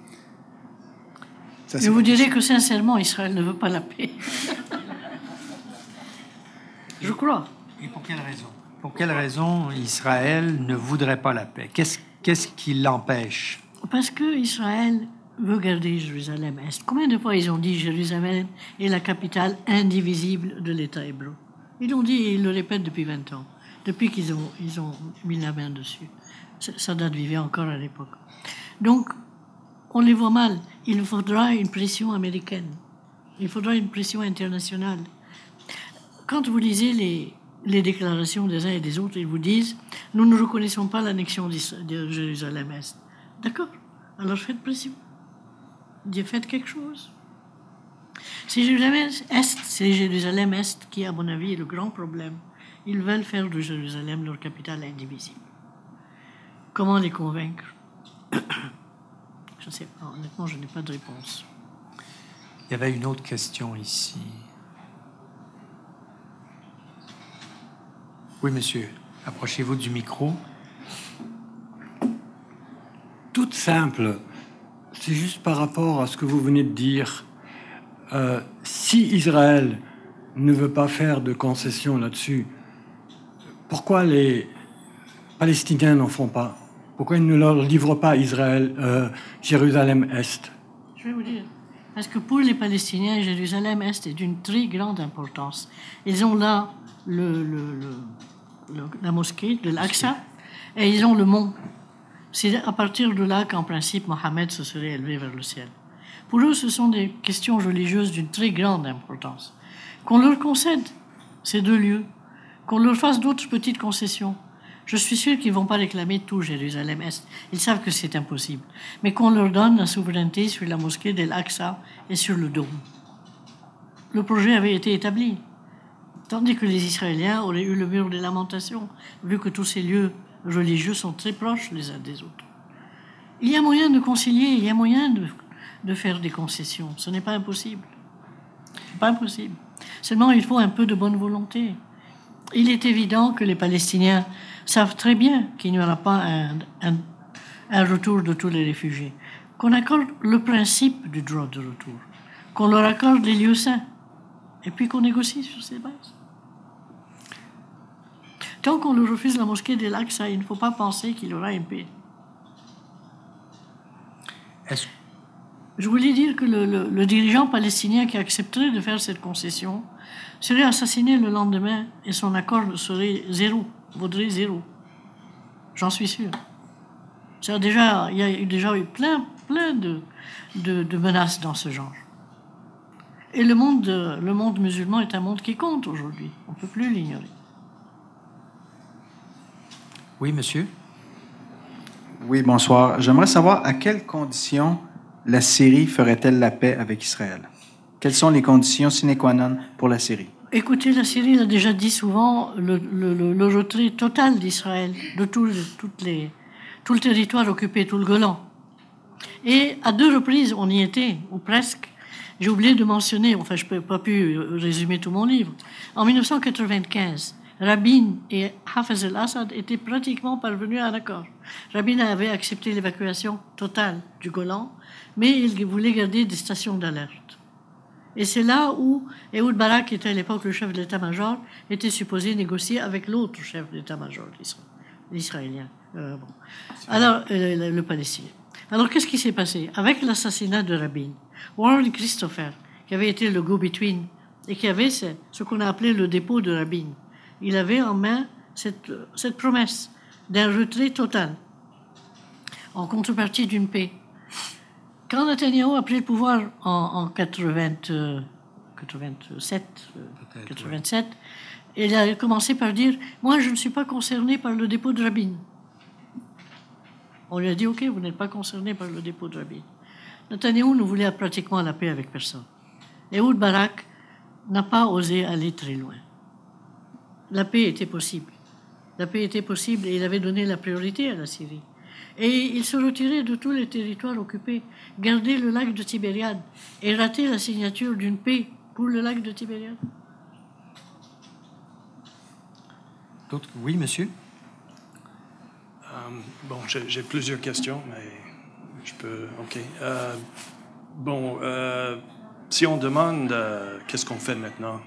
Je vous dirais que sincèrement Israël ne veut pas la paix. Je crois. Et pour quelle raison? Pour quelle raison Israël ne voudrait pas la paix? Qu'est-ce qui l'empêche? Parce que Israël veut garder Jérusalem-Est. Combien de fois ils ont dit Jérusalem est la capitale indivisible de l'État hébreu? Ils l'ont dit et ils le répètent depuis 20 ans, depuis qu'ils ont mis la main dessus. Sadat vivait encore à l'époque. Donc, on les voit mal. Il faudra une pression américaine. Il faudra une pression internationale. Quand vous lisez les déclarations des uns et des autres, ils vous disent « Nous ne reconnaissons pas l'annexion de Jérusalem-Est ». D'accord, alors faites pression. Faites quelque chose. C'est Jérusalem-Est, c'est Jérusalem-Est qui, à mon avis, est le grand problème. Ils veulent faire de Jérusalem leur capitale indivisible. Comment les convaincre? Je ne sais pas, honnêtement, je n'ai pas de réponse. Il y avait une autre question ici. Oui, monsieur, approchez-vous du micro. Toute simple. C'est juste par rapport à ce que vous venez de dire. Si Israël ne veut pas faire de concessions là-dessus, pourquoi les Palestiniens n'en font pas? Pourquoi ils ne leur livrent pas Israël, Jérusalem-Est? Je vais vous dire. Parce que pour les Palestiniens, Jérusalem-Est est d'une très grande importance. Ils ont là la mosquée de l'Aqsa et ils ont le mont. C'est à partir de là qu'en principe, Mohammed se serait élevé vers le ciel. Pour eux, ce sont des questions religieuses d'une très grande importance. Qu'on leur concède ces deux lieux, qu'on leur fasse d'autres petites concessions. Je suis sûr qu'ils ne vont pas réclamer tout Jérusalem-Est. Ils savent que c'est impossible. Mais qu'on leur donne la souveraineté sur la mosquée d'Al-Aqsa et sur le dôme. Le projet avait été établi. Tandis que les Israéliens auraient eu le mur des lamentations, vu que tous ces lieux religieux sont très proches les uns des autres. Il y a moyen de concilier, il y a moyen de faire des concessions. Ce n'est pas impossible. Pas impossible. Seulement, il faut un peu de bonne volonté. Il est évident que les Palestiniens savent très bien qu'il n'y aura pas un retour de tous les réfugiés. Qu'on accorde le principe du droit de retour. Qu'on leur accorde les lieux saints. Et puis qu'on négocie sur ces bases. Tant qu'on leur refuse la mosquée d'Al-Aqsa, il ne faut pas penser qu'il y aura une paix. Je voulais dire que le dirigeant palestinien qui accepterait de faire cette concession serait assassiné le lendemain et son accord serait zéro, vaudrait zéro. J'en suis sûr. Il y a déjà eu plein de menaces dans ce genre. Et le monde musulman est un monde qui compte aujourd'hui. On ne peut plus l'ignorer. Oui, monsieur. Oui, bonsoir. J'aimerais savoir à quelles conditions la Syrie ferait-elle la paix avec Israël? Quelles sont les conditions sine qua non pour la Syrie? Écoutez, la Syrie l'a déjà dit souvent, le retrait total d'Israël, de tout le territoire occupé, tout le Golan. Et à 2 reprises, on y était, ou presque. J'ai oublié de mentionner, enfin, je n'ai pas pu résumer tout mon livre. En 1995, Rabin et Hafez el-Assad étaient pratiquement parvenus à un accord. Rabin avait accepté l'évacuation totale du Golan, mais il voulait garder des stations d'alerte. Et c'est là où Ehud Barak, qui était à l'époque le chef de l'état-major, était supposé négocier avec l'autre chef d'état-major, l'israélien. Alors, le palestinien. Alors, qu'est-ce qui s'est passé? Avec l'assassinat de Rabin, Warren Christopher, qui avait été le go-between et qui avait ce qu'on a appelé le dépôt de Rabin, il avait en main cette promesse d'un retrait total en contrepartie d'une paix. Quand Netanyahou a pris le pouvoir en 87, il a commencé par dire « Moi, je ne suis pas concerné par le dépôt de Rabin ». On lui a dit « Ok, vous n'êtes pas concerné par le dépôt de Rabin ». Netanyahou ne voulait pratiquement la paix avec personne. Ehud Barak n'a pas osé aller très loin. La paix était possible. La paix était possible et il avait donné la priorité à la Syrie. Et il se retirait de tous les territoires occupés, gardait le lac de Tibériade et ratait la signature d'une paix pour le lac de Tibériade. D'autres? Oui, monsieur. Bon, j'ai plusieurs questions, mais je peux... OK. Si on demande qu'est-ce qu'on fait maintenant?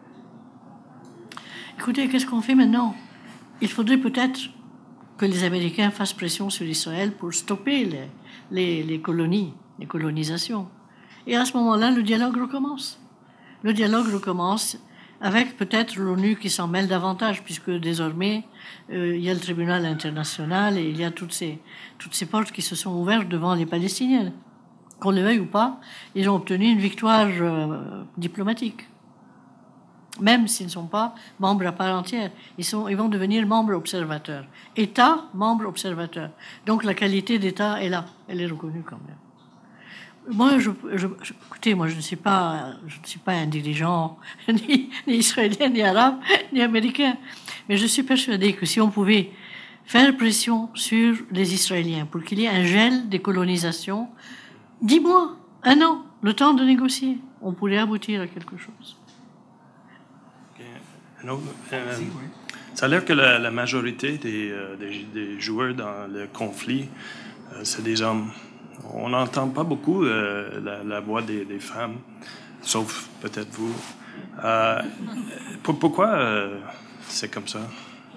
Écoutez, qu'est-ce qu'on fait maintenant? Il faudrait peut-être que les Américains fassent pression sur Israël pour stopper les colonies, les colonisations. Et à ce moment-là, le dialogue recommence. Le dialogue recommence avec peut-être l'ONU qui s'en mêle davantage, puisque désormais, il y a le tribunal international et il y a toutes ces portes qui se sont ouvertes devant les Palestiniens. Qu'on le veuille ou pas, ils ont obtenu une victoire diplomatique. Même s'ils ne sont pas membres à part entière. Ils vont devenir membres observateurs. État, membre observateur. Donc la qualité d'État est là. Elle est reconnue quand même. Moi, écoutez, moi, je ne suis pas un dirigeant ni israélien, ni arabe, ni américain. Mais je suis persuadé que si on pouvait faire pression sur les Israéliens pour qu'il y ait un gel des colonisations, 10 mois, 1 an, le temps de négocier, on pourrait aboutir à quelque chose. Ça a l'air que la majorité des joueurs dans le conflit, c'est des hommes. On n'entend pas beaucoup la voix des femmes, sauf peut-être vous. Pourquoi c'est comme ça?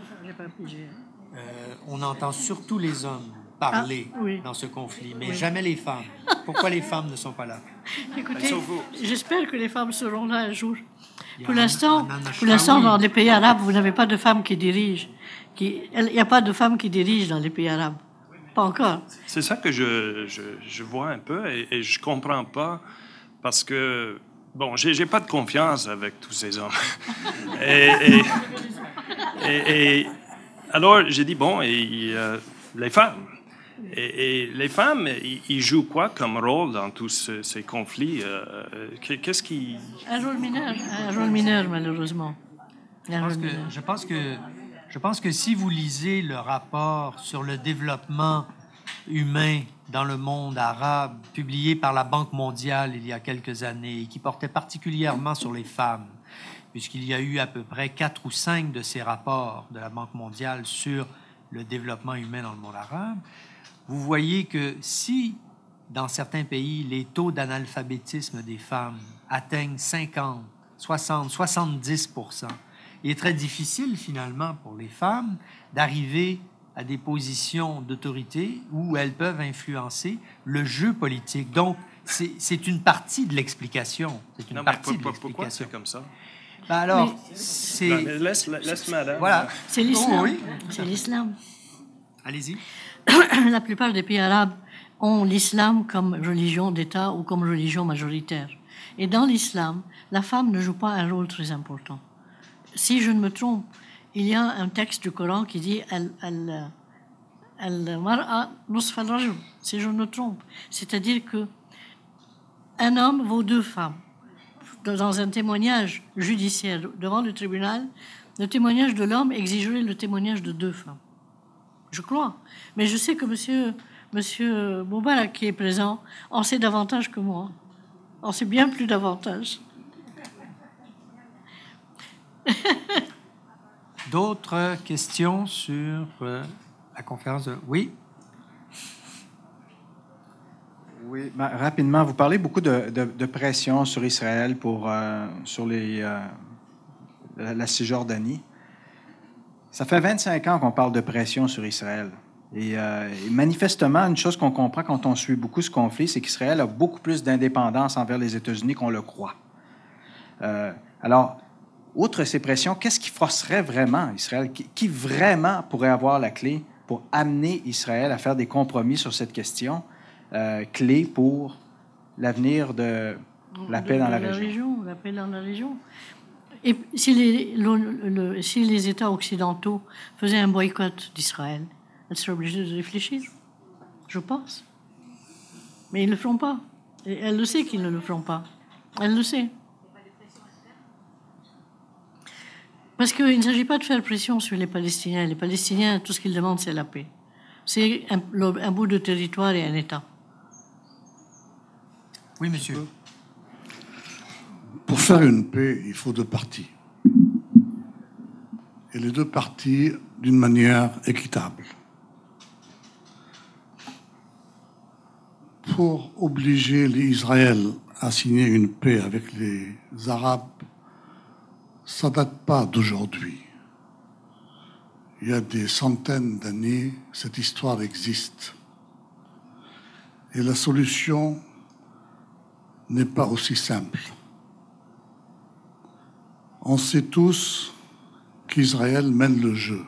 On entend surtout les hommes parler dans ce conflit, mais jamais les femmes. Pourquoi les femmes ne sont pas là? Écoutez, j'espère que les femmes seront là un jour. Pour l'instant, dans les pays arabes, vous n'avez pas de femmes qui dirigent. Il n'y a pas de femmes qui dirigent dans les pays arabes. Pas encore. C'est ça que je vois un peu et je comprends pas parce que, bon, j'ai pas de confiance avec tous ces hommes. et alors, j'ai dit, bon, les femmes. Et les femmes, ils jouent quoi comme rôle dans tous ces conflits? Qu'est-ce qui... Un rôle mineur, malheureusement. Je pense que si vous lisez le rapport sur le développement humain dans le monde arabe, publié par la Banque mondiale il y a quelques années, et qui portait particulièrement sur les femmes, puisqu'il y a eu à peu près 4 ou 5 de ces rapports de la Banque mondiale sur le développement humain dans le monde arabe, vous voyez que si, dans certains pays, les taux d'analphabétisme des femmes atteignent 50, 60, 70%, il est très difficile, finalement, pour les femmes d'arriver à des positions d'autorité où elles peuvent influencer le jeu politique. Donc, c'est une partie de l'explication. C'est une partie de l'explication. Pourquoi c'est comme ça? Ben alors, c'est... Laisse madame. Voilà. C'est l'islam. Oh, oui. C'est l'islam. Allez-y. La plupart des pays arabes ont l'islam comme religion d'État ou comme religion majoritaire. Et dans l'islam, la femme ne joue pas un rôle très important. Si je ne me trompe, il y a un texte du Coran qui dit Al-mar'a nusf al-rajul, si je ne me trompe. C'est-à-dire que un homme vaut 2 femmes. Dans un témoignage judiciaire devant le tribunal, le témoignage de l'homme exigerait le témoignage de 2 femmes. Je crois. Mais je sais que monsieur Moubarak, qui est présent, en sait davantage que moi. En sait bien plus davantage. D'autres questions sur la conférence de... Oui? Oui, rapidement, vous parlez beaucoup de pression sur Israël sur la Cisjordanie. Ça fait 25 ans qu'on parle de pression sur Israël. Et manifestement, une chose qu'on comprend quand on suit beaucoup ce conflit, c'est qu'Israël a beaucoup plus d'indépendance envers les États-Unis qu'on le croit. Alors, outre ces pressions, qu'est-ce qui forcerait vraiment Israël? Qui vraiment pourrait avoir la clé pour amener Israël à faire des compromis sur cette question clé pour l'avenir de la paix dans la région? La paix dans la région. Et si les États occidentaux faisaient un boycott d'Israël, elles seraient obligées de réfléchir, je pense. Mais ils ne le feront pas. Et elle le sait qu'ils ne le feront pas. Elle le sait. Parce qu'il ne s'agit pas de faire pression sur les Palestiniens. Les Palestiniens, tout ce qu'ils demandent, c'est la paix. C'est un bout de territoire et un État. Oui, monsieur. Pour faire une paix, il faut 2 parties. Et les 2 parties d'une manière équitable. Pour obliger l'Israël à signer une paix avec les Arabes, ça ne date pas d'aujourd'hui. Il y a des centaines d'années, cette histoire existe. Et la solution n'est pas aussi simple. On sait tous qu'Israël mène le jeu.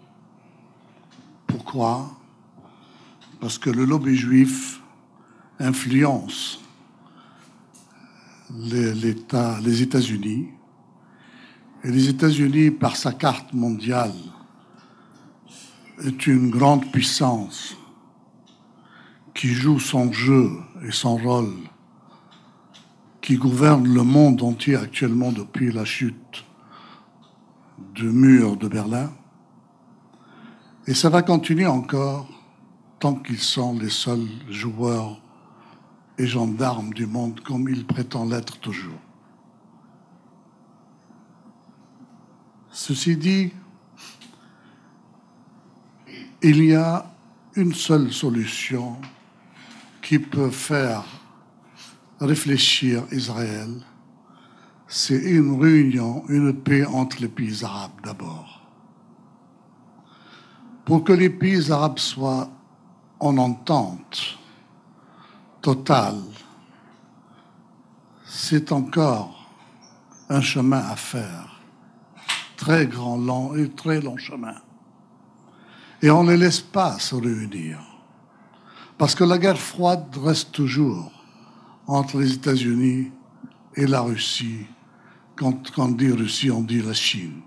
Pourquoi? Parce que le lobby juif influence les États-Unis. Et les États-Unis, par sa carte mondiale, est une grande puissance qui joue son jeu et son rôle, qui gouverne le monde entier actuellement depuis la chute du mur de Berlin. Et ça va continuer encore tant qu'ils sont les seuls joueurs et gendarmes du monde, comme ils prétendent l'être toujours. Ceci dit, il y a une seule solution qui peut faire réfléchir Israël, c'est une réunion, une paix entre les pays arabes d'abord. Pour que les pays arabes soient en entente totale, c'est encore un chemin à faire. Très grand, long et très long chemin. Et on ne les laisse pas se réunir. Parce que la guerre froide reste toujours entre les États-Unis et la Russie. Quand on dit Russie, on dit la Chine.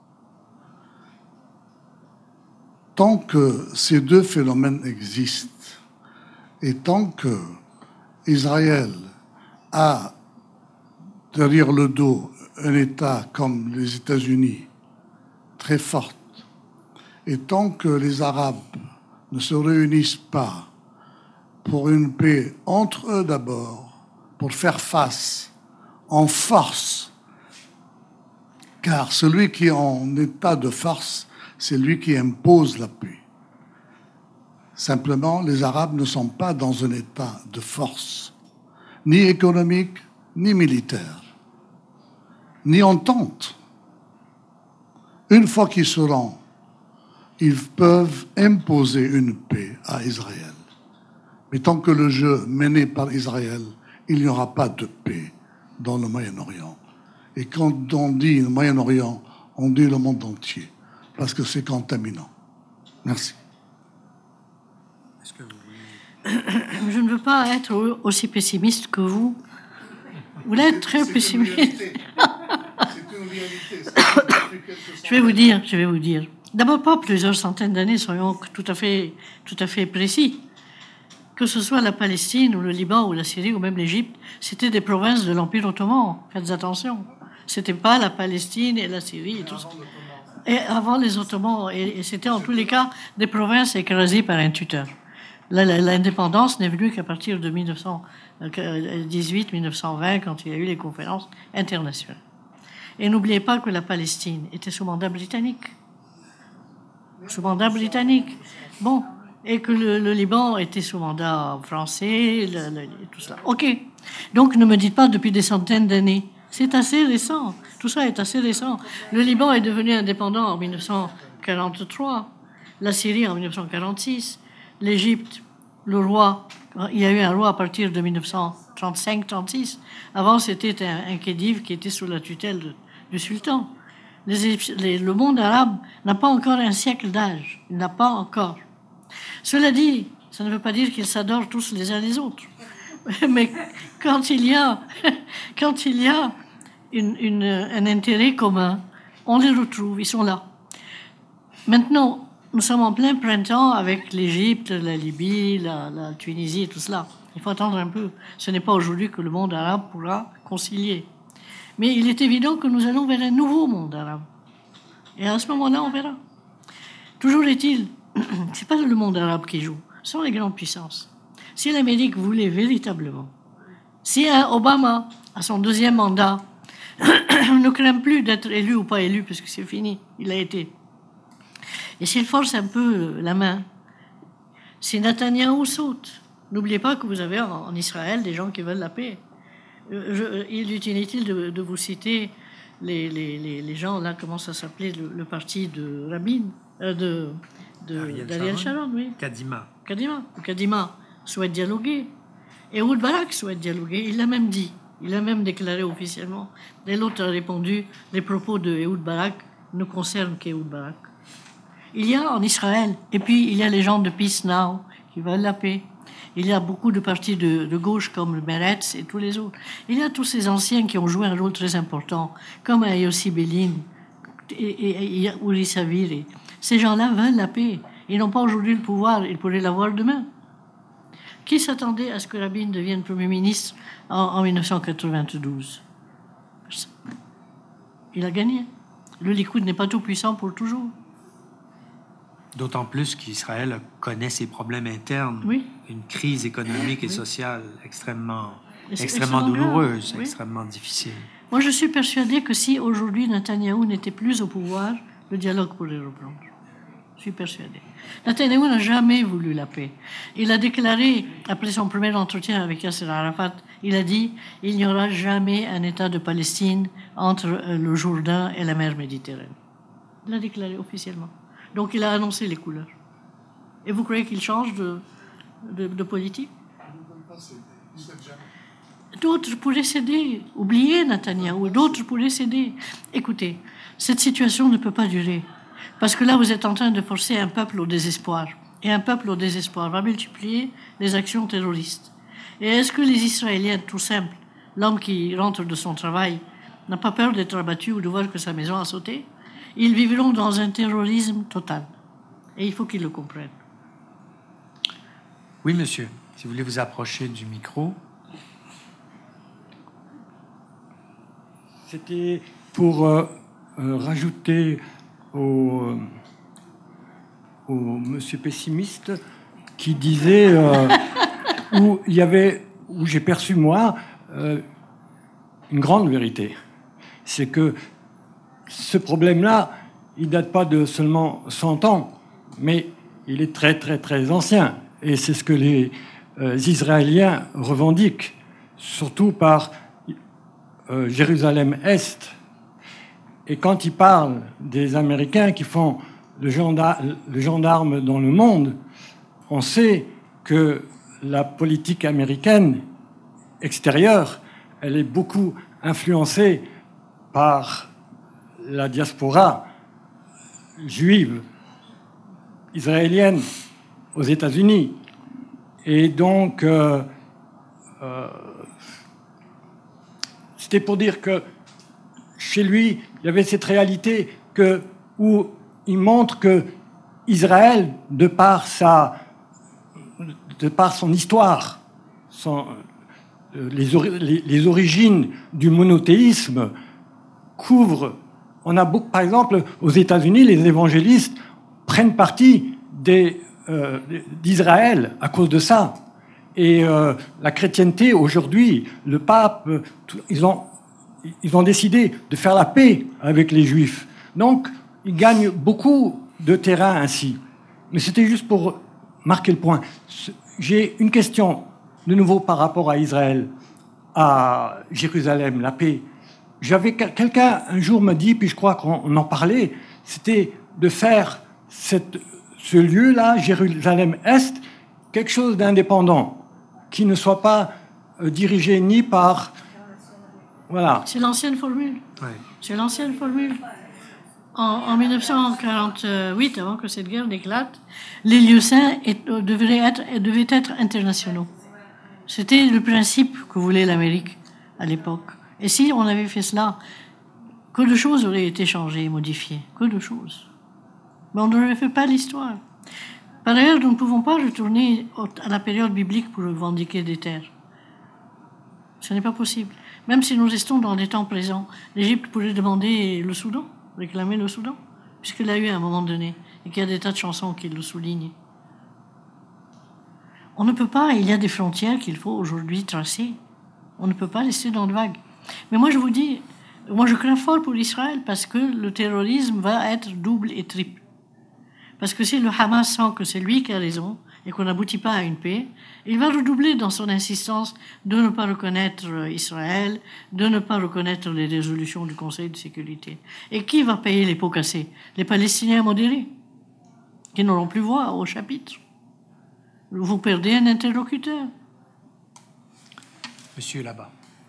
Tant que ces 2 phénomènes existent, et tant que Israël a derrière le dos un État comme les États-Unis, très forte, et tant que les Arabes ne se réunissent pas pour une paix entre eux d'abord, pour faire face en force, car celui qui est en état de force, c'est lui qui impose la paix. Simplement, les Arabes ne sont pas dans un état de force, ni économique, ni militaire, ni entente. Une fois qu'ils seront, ils peuvent imposer une paix à Israël. Mais tant que le jeu mené par Israël, il n'y aura pas de paix dans le Moyen-Orient. Et quand on dit le Moyen-Orient, on dit le monde entier, parce que c'est contaminant. Merci. je ne veux pas être aussi pessimiste que vous. Vous l'êtes très pessimiste. C'est une réalité. Je vais vous dire. D'abord, pas plusieurs centaines d'années, soyons tout à fait précis. Que ce soit la Palestine ou le Liban ou la Syrie ou même l'Égypte, c'était des provinces de l'Empire ottoman. Faites attention. C'était pas la Palestine et la Syrie et tout ça. Et avant les Ottomans, et c'était en tous les cas des provinces écrasées par un tuteur. L'indépendance n'est venue qu'à partir de 1918-1920, quand il y a eu les conférences internationales. Et n'oubliez pas que la Palestine était sous mandat britannique. Sous mandat britannique. Bon, et que le Liban était sous mandat français, tout ça. OK. Donc ne me dites pas depuis des centaines d'années. C'est assez récent. Tout ça est assez récent. Le Liban est devenu indépendant en 1943, la Syrie en 1946, l'Égypte, le roi, il y a eu un roi à partir de 1935-36. Avant, c'était un khedive qui était sous la tutelle du sultan. Le monde arabe n'a pas encore un siècle d'âge. Il n'a pas encore. Cela dit, ça ne veut pas dire qu'ils s'adorent tous les uns les autres. Mais quand il y a un intérêt commun, on les retrouve, ils sont là. Maintenant, nous sommes en plein printemps avec l'Égypte, la Libye, la Tunisie et tout cela. Il faut attendre un peu. Ce n'est pas aujourd'hui que le monde arabe pourra concilier. Mais il est évident que nous allons vers un nouveau monde arabe. Et à ce moment-là, on verra. Toujours est-il, c'est pas le monde arabe qui joue, ce sont les grandes puissances. Si l'Amérique voulait véritablement, si Obama, à son deuxième mandat, ne craint plus d'être élu ou pas élu, parce que c'est fini, il a été. Et s'il force un peu la main, si Netanyahou saute, n'oubliez pas que vous avez en Israël des gens qui veulent la paix. Il est inutile de vous citer les gens, là, comment ça s'appelait, le parti de Rabin, d'Ariel Sharon, oui. Kadima souhaite dialoguer. Et Ehud Barak souhaite dialoguer. Il l'a même dit. Il l'a même déclaré officiellement. Et l'autre a répondu, les propos de Ehud Barak ne concernent qu'Ehud Barak. Il y a en Israël, et puis il y a les gens de Peace Now qui veulent la paix. Il y a beaucoup de partis de gauche comme le Meretz et tous les autres. Il y a tous ces anciens qui ont joué un rôle très important, comme Yossi Bellin et Uri Savir. Ces gens-là veulent la paix. Ils n'ont pas aujourd'hui le pouvoir, ils pourraient l'avoir demain. Qui s'attendait à ce que Rabin devienne Premier ministre en 1992 ? Il a gagné. Le Likoud n'est pas tout puissant pour toujours. D'autant plus qu'Israël connaît ses problèmes internes, oui. Une crise économique et sociale extrêmement douloureuse, extrêmement difficile. Moi, je suis persuadé que si aujourd'hui Netanyahou n'était plus au pouvoir, le dialogue pourrait reprendre. Je suis persuadé. Netanyahou n'a jamais voulu la paix. Il a déclaré, après son premier entretien avec Yasser Arafat, il a dit « Il n'y aura jamais un État de Palestine entre le Jourdain et la mer Méditerranée ». Il l'a déclaré officiellement. Donc il a annoncé les couleurs. Et vous croyez qu'il change de politique ? D'autres pourraient céder. Oubliez Netanyahou, d'autres pourraient céder. Écoutez, cette situation ne peut pas durer. Parce que là, vous êtes en train de forcer un peuple au désespoir. Et un peuple au désespoir va multiplier les actions terroristes. Et est-ce que les Israéliens, tout simple, l'homme qui rentre de son travail, n'a pas peur d'être abattu ou de voir que sa maison a sauté ? Ils vivront dans un terrorisme total. Et il faut qu'ils le comprennent. Oui, monsieur. Si vous voulez vous approcher du micro. C'était pour rajouter au monsieur pessimiste qui disait où j'ai perçu moi une grande vérité. C'est que ce problème-là, il date pas de seulement 100 ans, mais il est très, très, très ancien. Et c'est ce que les Israéliens revendiquent, surtout par Jérusalem-Est. Et quand ils parlent des Américains qui font le gendarme dans le monde, on sait que la politique américaine extérieure, elle est beaucoup influencée par la diaspora juive israélienne aux États-Unis Et donc, c'était pour dire que chez lui, il y avait cette réalité où il montre que Israël, de par son histoire, les origines du monothéisme couvrent. On a beaucoup, par exemple, aux États-Unis, les évangélistes prennent parti d'Israël à cause de ça. Et la chrétienté, aujourd'hui, le pape, ils ont décidé de faire la paix avec les Juifs. Donc, ils gagnent beaucoup de terrain ainsi. Mais c'était juste pour marquer le point. J'ai une question, de nouveau par rapport à Israël, à Jérusalem, la paix. Quelqu'un un jour me dit, puis je crois qu'on en parlait, c'était de faire ce lieu-là, Jérusalem-Est, quelque chose d'indépendant, qui ne soit pas dirigé ni par... Voilà. C'est l'ancienne formule. Ouais. C'est l'ancienne formule. En 1948, avant que cette guerre éclate, les lieux saints devaient être internationaux. C'était le principe que voulait l'Amérique à l'époque. Et si on avait fait cela, que de choses auraient été changées, modifiées, que de choses. Mais on ne refait pas l'histoire. Par ailleurs, nous ne pouvons pas retourner à la période biblique pour revendiquer des terres. Ce n'est pas possible. Même si nous restons dans des temps présents, l'Égypte pourrait demander le Soudan, réclamer le Soudan, puisqu'il l'a eu à un moment donné, et qu'il y a des tas de chansons qui le soulignent. On ne peut pas, il y a des frontières qu'il faut aujourd'hui tracer. On ne peut pas rester dans le vague. Mais moi, je vous dis, moi, je crains fort pour Israël parce que le terrorisme va être double et triple. Parce que si le Hamas sent que c'est lui qui a raison et qu'on n'aboutit pas à une paix, il va redoubler dans son insistance de ne pas reconnaître Israël, de ne pas reconnaître les résolutions du Conseil de sécurité. Et qui va payer les pots cassés? Les Palestiniens modérés, qui n'auront plus voix au chapitre. Vous perdez un interlocuteur. Monsieur là-bas.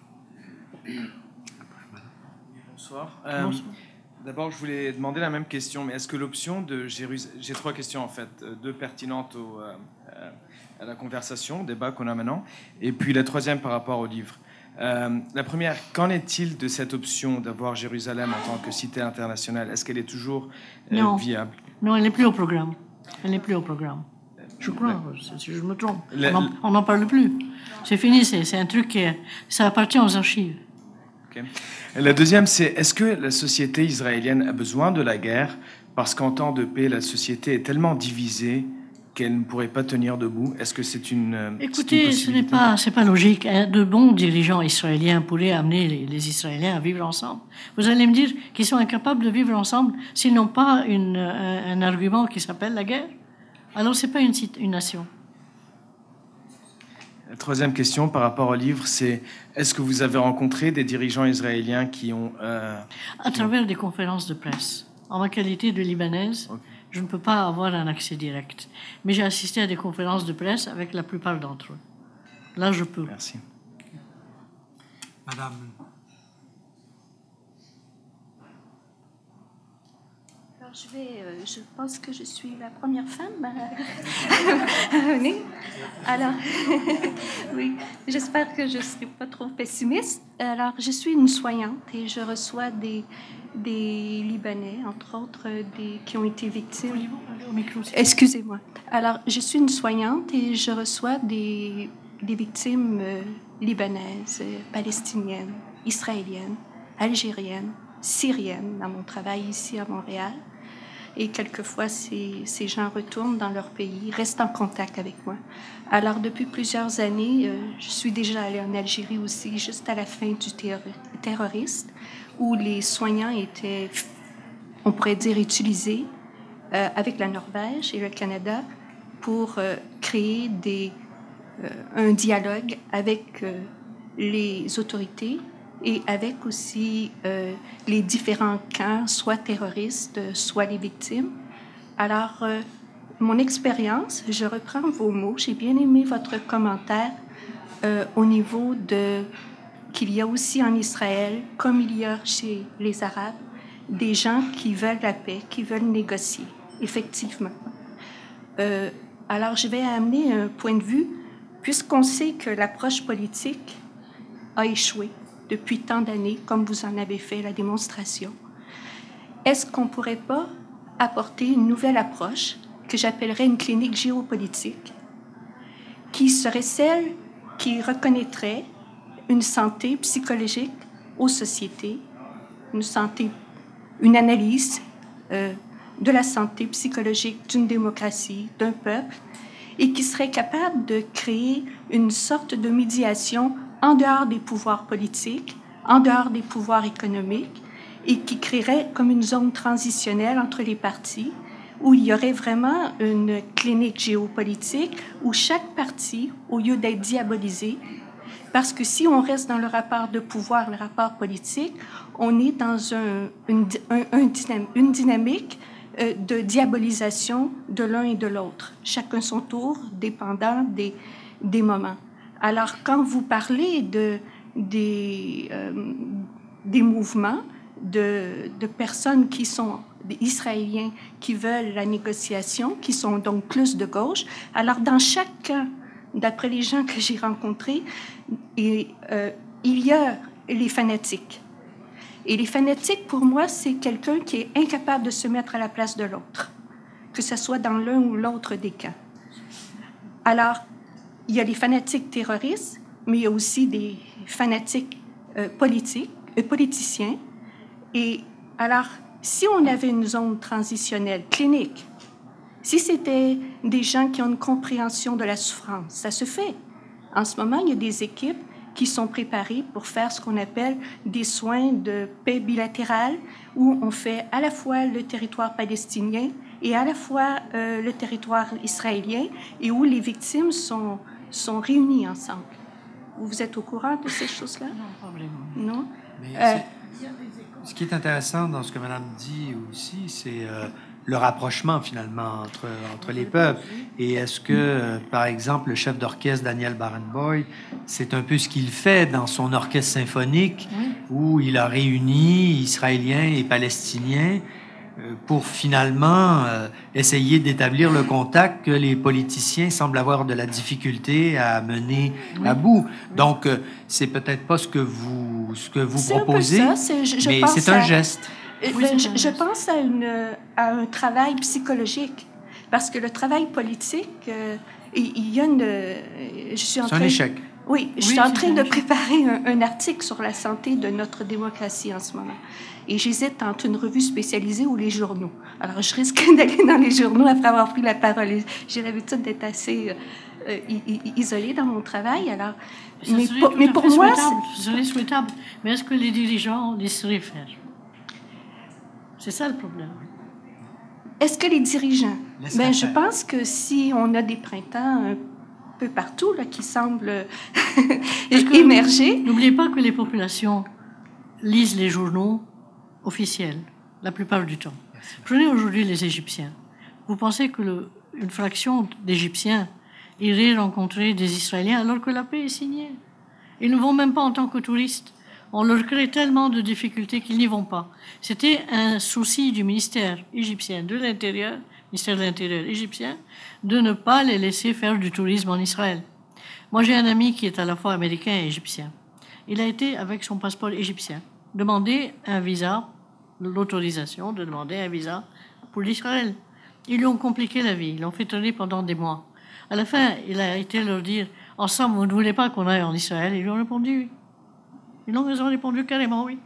Bonsoir. Bonsoir. D'abord, je voulais demander la même question, mais est-ce que l'option de Jérusalem... J'ai trois questions, en fait, deux pertinentes à la conversation, au débat qu'on a maintenant, et puis la troisième par rapport au livre. La première, qu'en est-il de cette option d'avoir Jérusalem en tant que cité internationale? Est-ce qu'elle est toujours viable? Non, elle n'est plus au programme. Elle n'est plus au programme. Je crois, si je me trompe. On n'en parle plus. C'est fini, c'est un truc ça appartient aux archives. Okay. La deuxième, c'est est-ce que la société israélienne a besoin de la guerre parce qu'en temps de paix, la société est tellement divisée qu'elle ne pourrait pas tenir debout? Est-ce que c'est une Écoutez, c'est pas logique. Hein. De bons dirigeants israéliens pourraient amener les Israéliens à vivre ensemble. Vous allez me dire qu'ils sont incapables de vivre ensemble s'ils n'ont pas un argument qui s'appelle la guerre? Alors c'est pas une nation. La troisième question par rapport au livre, c'est est-ce que vous avez rencontré des dirigeants israéliens qui ont... à travers des conférences de presse. En ma qualité de Libanaise, okay. Je ne peux pas avoir un accès direct. Mais j'ai assisté à des conférences de presse avec la plupart d'entre eux. Là, je peux. Merci. Madame. Je pense que je suis la première femme à venir. Alors, oui, j'espère que je ne serai pas trop pessimiste. Alors, je suis une soignante et je reçois des Libanais, entre autres, qui ont été victimes. Excusez-moi. Alors, je suis une soignante et je reçois des victimes libanaises, palestiniennes, israéliennes, algériennes, syriennes dans mon travail ici à Montréal. Et quelquefois, ces gens retournent dans leur pays, restent en contact avec moi. Alors, depuis plusieurs années, je suis déjà allée en Algérie aussi, juste à la fin du terrorisme, où les soignants étaient, on pourrait dire, utilisés avec la Norvège et le Canada pour créer un dialogue avec les autorités et avec aussi les différents camps, soit terroristes, soit les victimes. Alors, mon expérience, je reprends vos mots, j'ai bien aimé votre commentaire au niveau qu'il y a aussi en Israël, comme il y a chez les Arabes, des gens qui veulent la paix, qui veulent négocier, effectivement. Alors, je vais amener un point de vue puisqu'on sait que l'approche politique a échoué depuis tant d'années, comme vous en avez fait la démonstration, est-ce qu'on ne pourrait pas apporter une nouvelle approche que j'appellerais une clinique géopolitique, qui serait celle qui reconnaîtrait une santé psychologique aux sociétés, une analyse de la santé psychologique d'une démocratie, d'un peuple, et qui serait capable de créer une sorte de médiation en dehors des pouvoirs politiques, en dehors des pouvoirs économiques, et qui créerait comme une zone transitionnelle entre les partis, où il y aurait vraiment une clinique géopolitique, où chaque parti, au lieu d'être diabolisé, parce que si on reste dans le rapport de pouvoir, le rapport politique, on est dans une dynamique de diabolisation de l'un et de l'autre, chacun son tour, dépendant des moments. Alors, quand vous parlez des mouvements de personnes qui sont des Israéliens qui veulent la négociation, qui sont donc plus de gauche, alors dans chaque cas, d'après les gens que j'ai rencontrés, il y a les fanatiques. Et les fanatiques, pour moi, c'est quelqu'un qui est incapable de se mettre à la place de l'autre, que ce soit dans l'un ou l'autre des cas. Alors, il y a les fanatiques terroristes, mais il y a aussi des fanatiques politiciens. Et alors, si on avait une zone transitionnelle clinique, si c'était des gens qui ont une compréhension de la souffrance, ça se fait. En ce moment, il y a des équipes qui sont préparées pour faire ce qu'on appelle des soins de paix bilatérale, où on fait à la fois le territoire palestinien et à la fois le territoire israélien, et où les victimes sont réunies ensemble. Vous êtes au courant de ces choses-là? Non, pas vraiment. Non? Mais ce qui est intéressant dans ce que Madame dit aussi, c'est le rapprochement finalement entre les peuples. Et est-ce que, par exemple, le chef d'orchestre Daniel Barenboim, c'est un peu ce qu'il fait dans son orchestre symphonique, où il a réuni Israéliens et Palestiniens pour finalement essayer d'établir le contact que les politiciens semblent avoir de la difficulté à mener à bout. Donc, c'est peut-être pas ce que vous proposez, un peu ça, mais c'est un geste. Je pense à un travail psychologique, parce que le travail politique, il y a c'est un échec. Oui, je suis en train de préparer un article sur la santé de notre démocratie en ce moment. Et j'hésite entre une revue spécialisée ou les journaux. Alors, je risque d'aller dans les journaux après avoir pris la parole. J'ai l'habitude d'être assez isolée dans mon travail. Alors, mais pour moi, ce serait souhaitable. Mais est-ce que les dirigeants laisseraient faire? C'est ça le problème. Est-ce que les dirigeants? Je pense que si on a des printemps un peu partout là, qui semblent émerger... N'oubliez pas que les populations lisent les journaux officiels, la plupart du temps. Prenez aujourd'hui les Égyptiens. Vous pensez que une fraction d'Égyptiens irait rencontrer des Israéliens alors que la paix est signée? Ils ne vont même pas en tant que touristes. On leur crée tellement de difficultés qu'ils n'y vont pas. C'était un souci du ministère égyptien de l'Intérieur, ministère de l'Intérieur égyptien, de ne pas les laisser faire du tourisme en Israël. Moi, j'ai un ami qui est à la fois américain et égyptien. Il a été, avec son passeport égyptien, demander un visa, l'autorisation de demander un visa pour l'Israël. Ils lui ont compliqué la vie, ils l'ont fait tourner pendant des mois. À la fin, il a été leur dire « Ensemble, vous ne voulez pas qu'on aille en Israël ?» Ils lui ont répondu « oui ». Ils ont répondu carrément « oui ».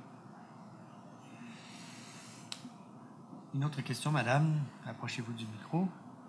Une autre question, madame. Approchez-vous du micro.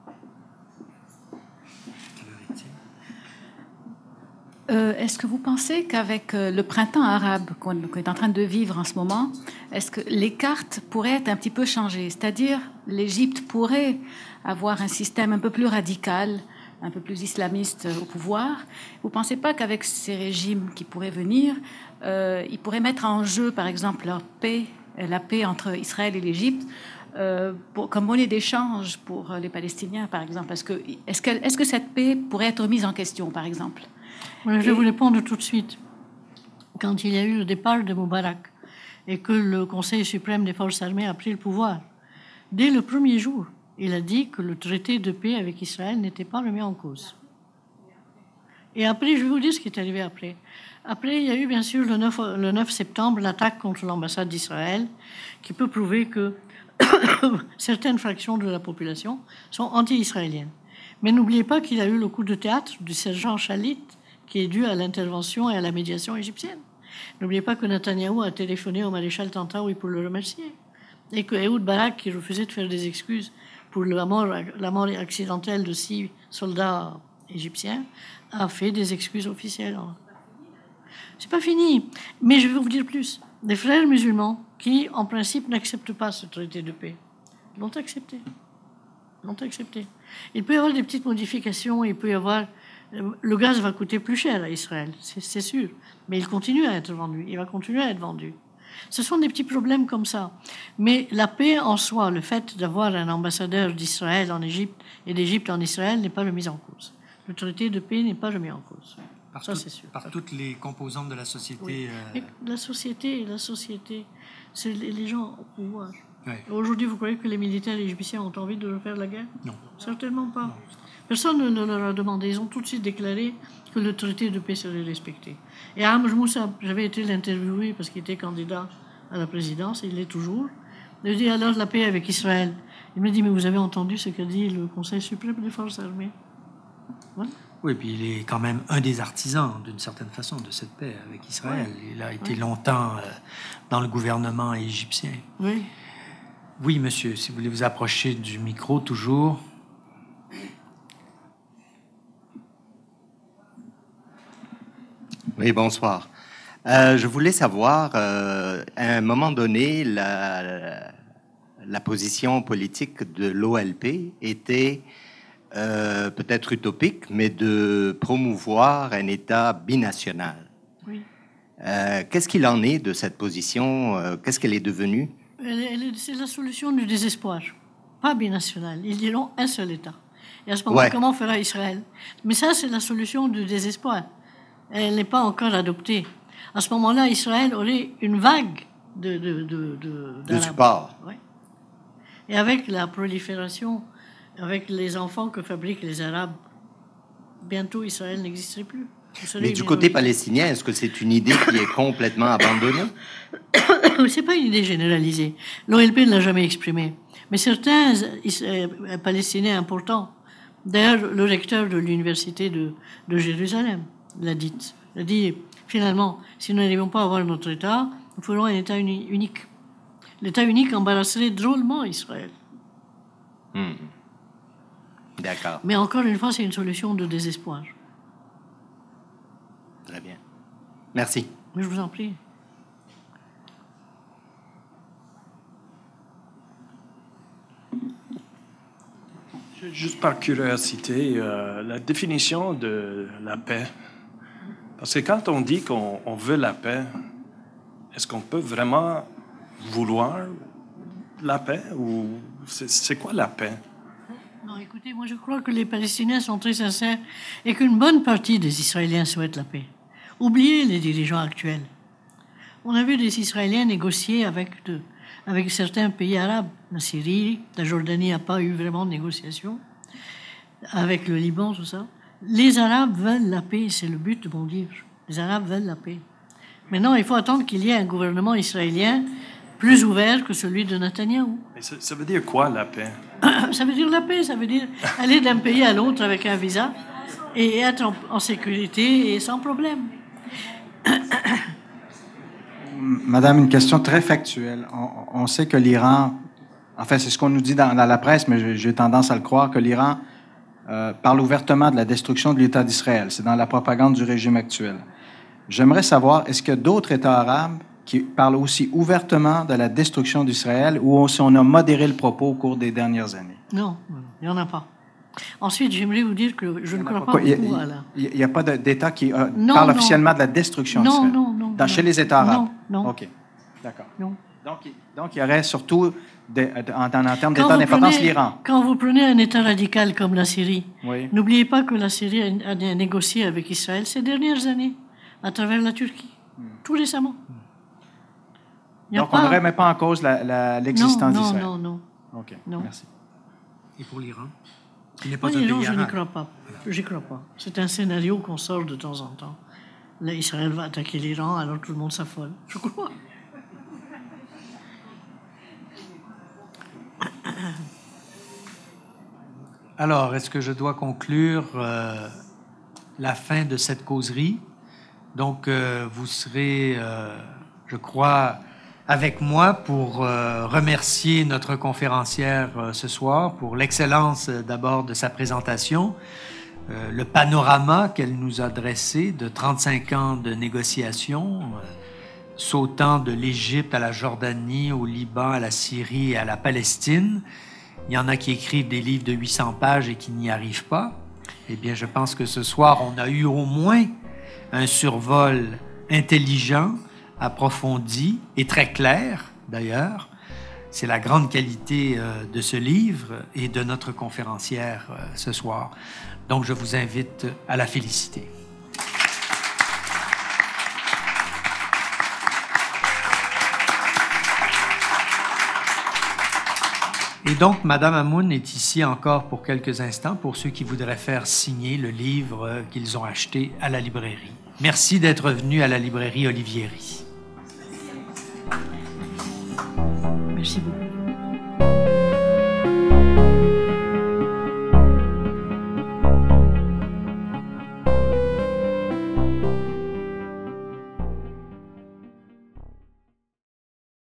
Est-ce que vous pensez qu'avec le printemps arabe qu'on est en train de vivre en ce moment, est-ce que les cartes pourraient être un petit peu changées? C'est-à-dire, l'Égypte pourrait avoir un système un peu plus radical, un peu plus islamiste au pouvoir. Vous ne pensez pas qu'avec ces régimes qui pourraient venir, ils pourraient mettre en jeu, par exemple, la paix entre Israël et l'Égypte, comme monnaie d'échange pour les Palestiniens, par exemple? Est-ce que cette paix pourrait être mise en question, par exemple? Je vais vous répondre tout de suite. Quand il y a eu le départ de Moubarak et que le Conseil suprême des forces armées a pris le pouvoir, dès le premier jour, il a dit que le traité de paix avec Israël n'était pas remis en cause. Et après, je vais vous dire ce qui est arrivé après. Après, il y a eu bien sûr le 9 septembre l'attaque contre l'ambassade d'Israël, qui peut prouver que certaines fractions de la population sont anti-israéliennes. Mais n'oubliez pas qu'il y a eu le coup de théâtre du sergent Shalit, qui est dû à l'intervention et à la médiation égyptienne. N'oubliez pas que Netanyahou a téléphoné au maréchal Tantaoui pour le remercier, et que Ehud Barak, qui refusait de faire des excuses pour la mort accidentelle de 6 soldats égyptiens, a fait des excuses officielles. C'est pas fini, mais je vais vous dire plus. Les frères musulmans, qui en principe n'acceptent pas ce traité de paix, l'ont accepté. Il peut y avoir des petites modifications, il peut y avoir... Le gaz va coûter plus cher à Israël, c'est sûr, mais il continue à être vendu, il va continuer à être vendu. Ce sont des petits problèmes comme ça. Mais la paix en soi, le fait d'avoir un ambassadeur d'Israël en Égypte et d'Égypte en Israël n'est pas remis en cause. Le traité de paix n'est pas remis en cause. Ça, c'est sûr. Par toutes les composantes de la société. Oui. La société, c'est les gens au pouvoir. Oui. Aujourd'hui, vous croyez que les militaires égyptiens ont envie de refaire la guerre? Non. Certainement pas. Non. Personne ne leur a demandé. Ils ont tout de suite déclaré que le traité de paix serait respecté. Et Ahmed Moussa, j'avais été l'interviewer parce qu'il était candidat à la présidence, et il l'est toujours. Je lui ai dit alors la paix avec Israël. Il m'a dit, mais vous avez entendu ce qu'a dit le Conseil suprême des forces armées? Voilà. Oui, puis il est quand même un des artisans, d'une certaine façon, de cette paix avec Israël. Ouais. Il a été longtemps dans le gouvernement égyptien. Oui. Oui, monsieur, si vous voulez vous approcher du micro, toujours. Oui, bonsoir. Je voulais savoir, à un moment donné, la position politique de l'OLP était peut-être utopique, mais de promouvoir un État binational. Oui. Qu'est-ce qu'il en est de cette position? Qu'est-ce qu'elle est devenue? C'est la solution du désespoir, pas binational. Ils diront un seul État. Et à ce moment, comment fera Israël? Mais ça, c'est la solution du désespoir. Elle n'est pas encore adoptée. À ce moment-là, Israël aurait une vague de support. Ouais. Et avec la prolifération, avec les enfants que fabriquent les Arabes, bientôt Israël n'existerait plus. Mais du côté palestinien, est-ce que c'est une idée qui est complètement abandonnée? C'est pas une idée généralisée. L'OLP ne l'a jamais exprimée. Mais certains Palestiniens importants, d'ailleurs le recteur de l'université de Jérusalem l'a dit. Il a dit, finalement, si nous n'arrivons pas à avoir notre État, nous ferons un État unique. L'État unique embarrasserait drôlement Israël. D'accord. Mais encore une fois, c'est une solution de désespoir. Très bien. Merci. Je vous en prie. Juste par curiosité, la définition de la paix. Parce que quand on dit qu'on veut la paix, est-ce qu'on peut vraiment vouloir la paix? Ou c'est quoi la paix? Non, écoutez, moi je crois que les Palestiniens sont très sincères et qu'une bonne partie des Israéliens souhaitent la paix. Oubliez les dirigeants actuels. On a vu des Israéliens négocier avec certains pays arabes. La Syrie, la Jordanie n'a pas eu vraiment de négociation. Avec le Liban, tout ça. Les Arabes veulent la paix, c'est le but de mon livre. Les Arabes veulent la paix. Maintenant, il faut attendre qu'il y ait un gouvernement israélien plus ouvert que celui de Netanyahou. Mais ça veut dire quoi, la paix? Ça veut dire la paix, ça veut dire aller d'un pays à l'autre avec un visa et être en sécurité et sans problème. Madame, une question très factuelle. On sait que l'Iran, enfin c'est ce qu'on nous dit dans la presse, mais j'ai tendance à le croire, que l'Iran parle ouvertement de la destruction de l'État d'Israël. C'est dans la propagande du régime actuel. J'aimerais savoir, est-ce qu'il y a d'autres États arabes qui parlent aussi ouvertement de la destruction d'Israël ou si on a modéré le propos au cours des dernières années? Non, il n'y en a pas. Ensuite, j'aimerais vous dire que je ne crois pas beaucoup à la... Il n'y a pas d'État qui parle officiellement de la destruction d'Israël? Non. Chez les États arabes? Non. OK. D'accord. Non. Donc, il y aurait surtout, en termes d'État d'importance, l'Iran. Quand vous prenez un État radical comme la Syrie, oui. N'oubliez pas que la Syrie a négocié avec Israël ces dernières années, à travers la Turquie, tout récemment. Donc, on ne remet pas en cause l'existence d'Israël? Non. OK, non. merci. Et pour l'Iran? Ce n'est pas un non, pays je n'y arabe. crois pas. J'y crois pas. C'est un scénario qu'on sort de temps en temps. Là, Israël va attaquer l'Iran, alors tout le monde s'affole. Je crois. Alors, est-ce que je dois conclure la fin de cette causerie? Donc, vous serez, je crois, avec moi pour remercier notre conférencière ce soir pour l'excellence d'abord de sa présentation, le panorama qu'elle nous a dressé de 35 ans de négociations, sautant de l'Égypte à la Jordanie, au Liban, à la Syrie et à la Palestine. Il y en a qui écrivent des livres de 800 pages et qui n'y arrivent pas. Eh bien, je pense que ce soir, on a eu au moins un survol intelligent, approfondi et très clair, d'ailleurs. C'est la grande qualité de ce livre et de notre conférencière ce soir. Donc, je vous invite à la féliciter. Et donc, Madame Hamoun est ici encore pour quelques instants pour ceux qui voudraient faire signer le livre qu'ils ont acheté à la librairie. Merci d'être venu à la librairie Olivieri. Merci beaucoup.